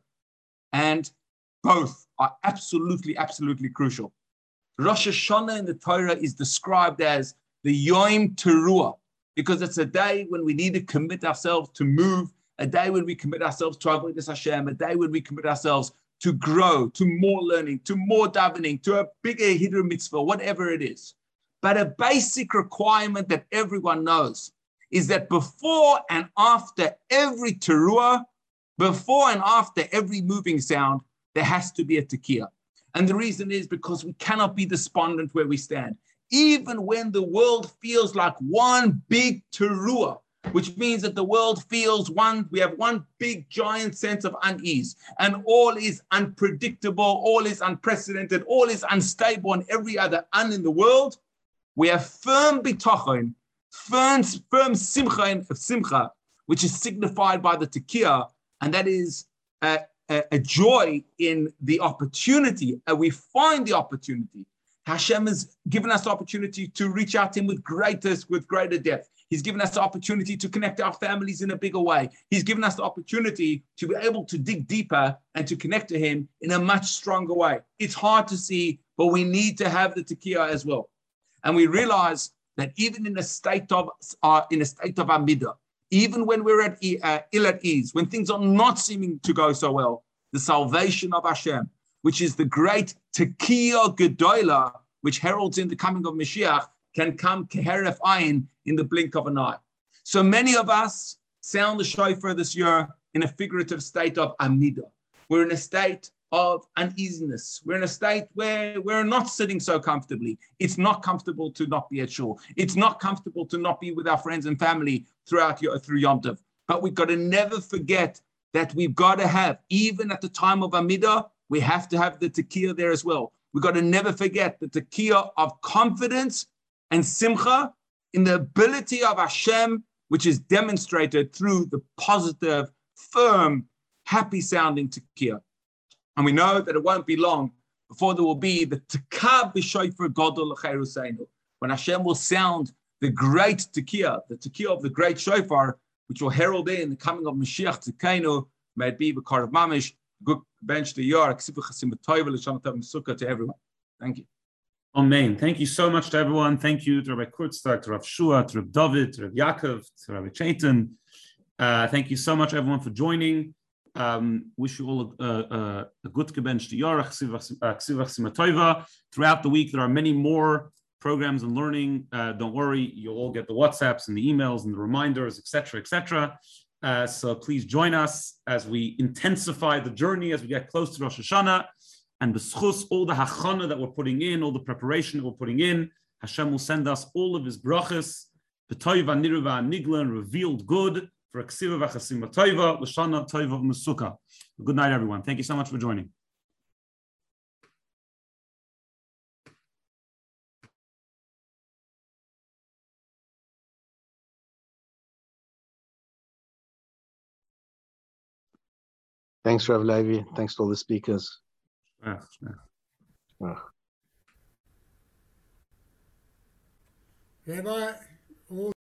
and both are absolutely, absolutely crucial. Rosh Hashanah in the Torah is described as the Yom Teruah, because it's a day when we need to commit ourselves to move, a day when we commit ourselves to Avodas Hashem, a day when we commit ourselves to grow, to more learning, to more davening, to a bigger hiddur mitzvah, whatever it is. But a basic requirement that everyone knows is that before and after every teruah, before and after every moving sound, there has to be a tekiah. And the reason is because we cannot be despondent where we stand. Even when the world feels like one big teruah, which means that the world feels one, we have one big giant sense of unease, and all is unpredictable, all is unprecedented, all is unstable, and every other un in the world, we have firm bitachon, firm, firm simcha of simcha, which is signified by the tekiah, and that is a, a, a joy in the opportunity, and we find the opportunity. Hashem has given us the opportunity to reach out to Him with greatest, with greater depth. He's given us the opportunity to connect our families in a bigger way. He's given us the opportunity to be able to dig deeper and to connect to Him in a much stronger way. It's hard to see, but we need to have the tekiah as well. And we realize that even in a state of uh, in a state of amidah, even when we're at uh, ill at ease, when things are not seeming to go so well, the salvation of Hashem, which is the great tekiah gedolah, which heralds in the coming of Mashiach, can come keheref ayin in the blink of an eye. So many of us sound the shofar this year in a figurative state of amidah. We're in a state of uneasiness. We're in a state where we're not sitting so comfortably. It's not comfortable to not be at shul. It's not comfortable to not be with our friends and family throughout through Yom Tov. But we've got to never forget that we've got to have, even at the time of amidah, we have to have the tekiah there as well. We've got to never forget the tekiah of confidence and simcha in the ability of Hashem, which is demonstrated through the positive, firm, happy-sounding tekiah. And we know that it won't be long before there will be the tekah b'shofar gadol l'cheiruseinu, when Hashem will sound the great tekiah, the tekiah of the great shofar, which will herald in the coming of Mashiach Tzidkeinu. May it be B'karav Mamish, good bench the yar, Ksivu Chasim B'toivel, L'shana Tov M'sukkah to everyone. Thank you. Amen. Thank you so much to everyone. Thank you to Rabbi Kurztag, to Rav Shua, to Rav David, to Rav Yaakov, to Rabbi Chaitan. Uh, thank you so much, everyone, for joining. Um, wish you all a, a, a good gebench to yar, Ksivu Chasim B'toivel. Throughout the week, there are many more programs and learning. Uh, don't worry, you'll all get the WhatsApps and the emails and the reminders, et cetera, et cetera. Uh, so please join us as we intensify the journey, as we get close to Rosh Hashanah, and b'schus all the hachana that we're putting in, all the preparation that we're putting in. Hashem will send us all of His brachas, b'toiva niruva nigla, and revealed good for Ksiva v'chasim b'toiva, l'shana toiva v'musukkah. Good night, everyone. Thank you so much for joining. Thanks, Rav Levi. Thanks to all the speakers. Ah, ah. Ah.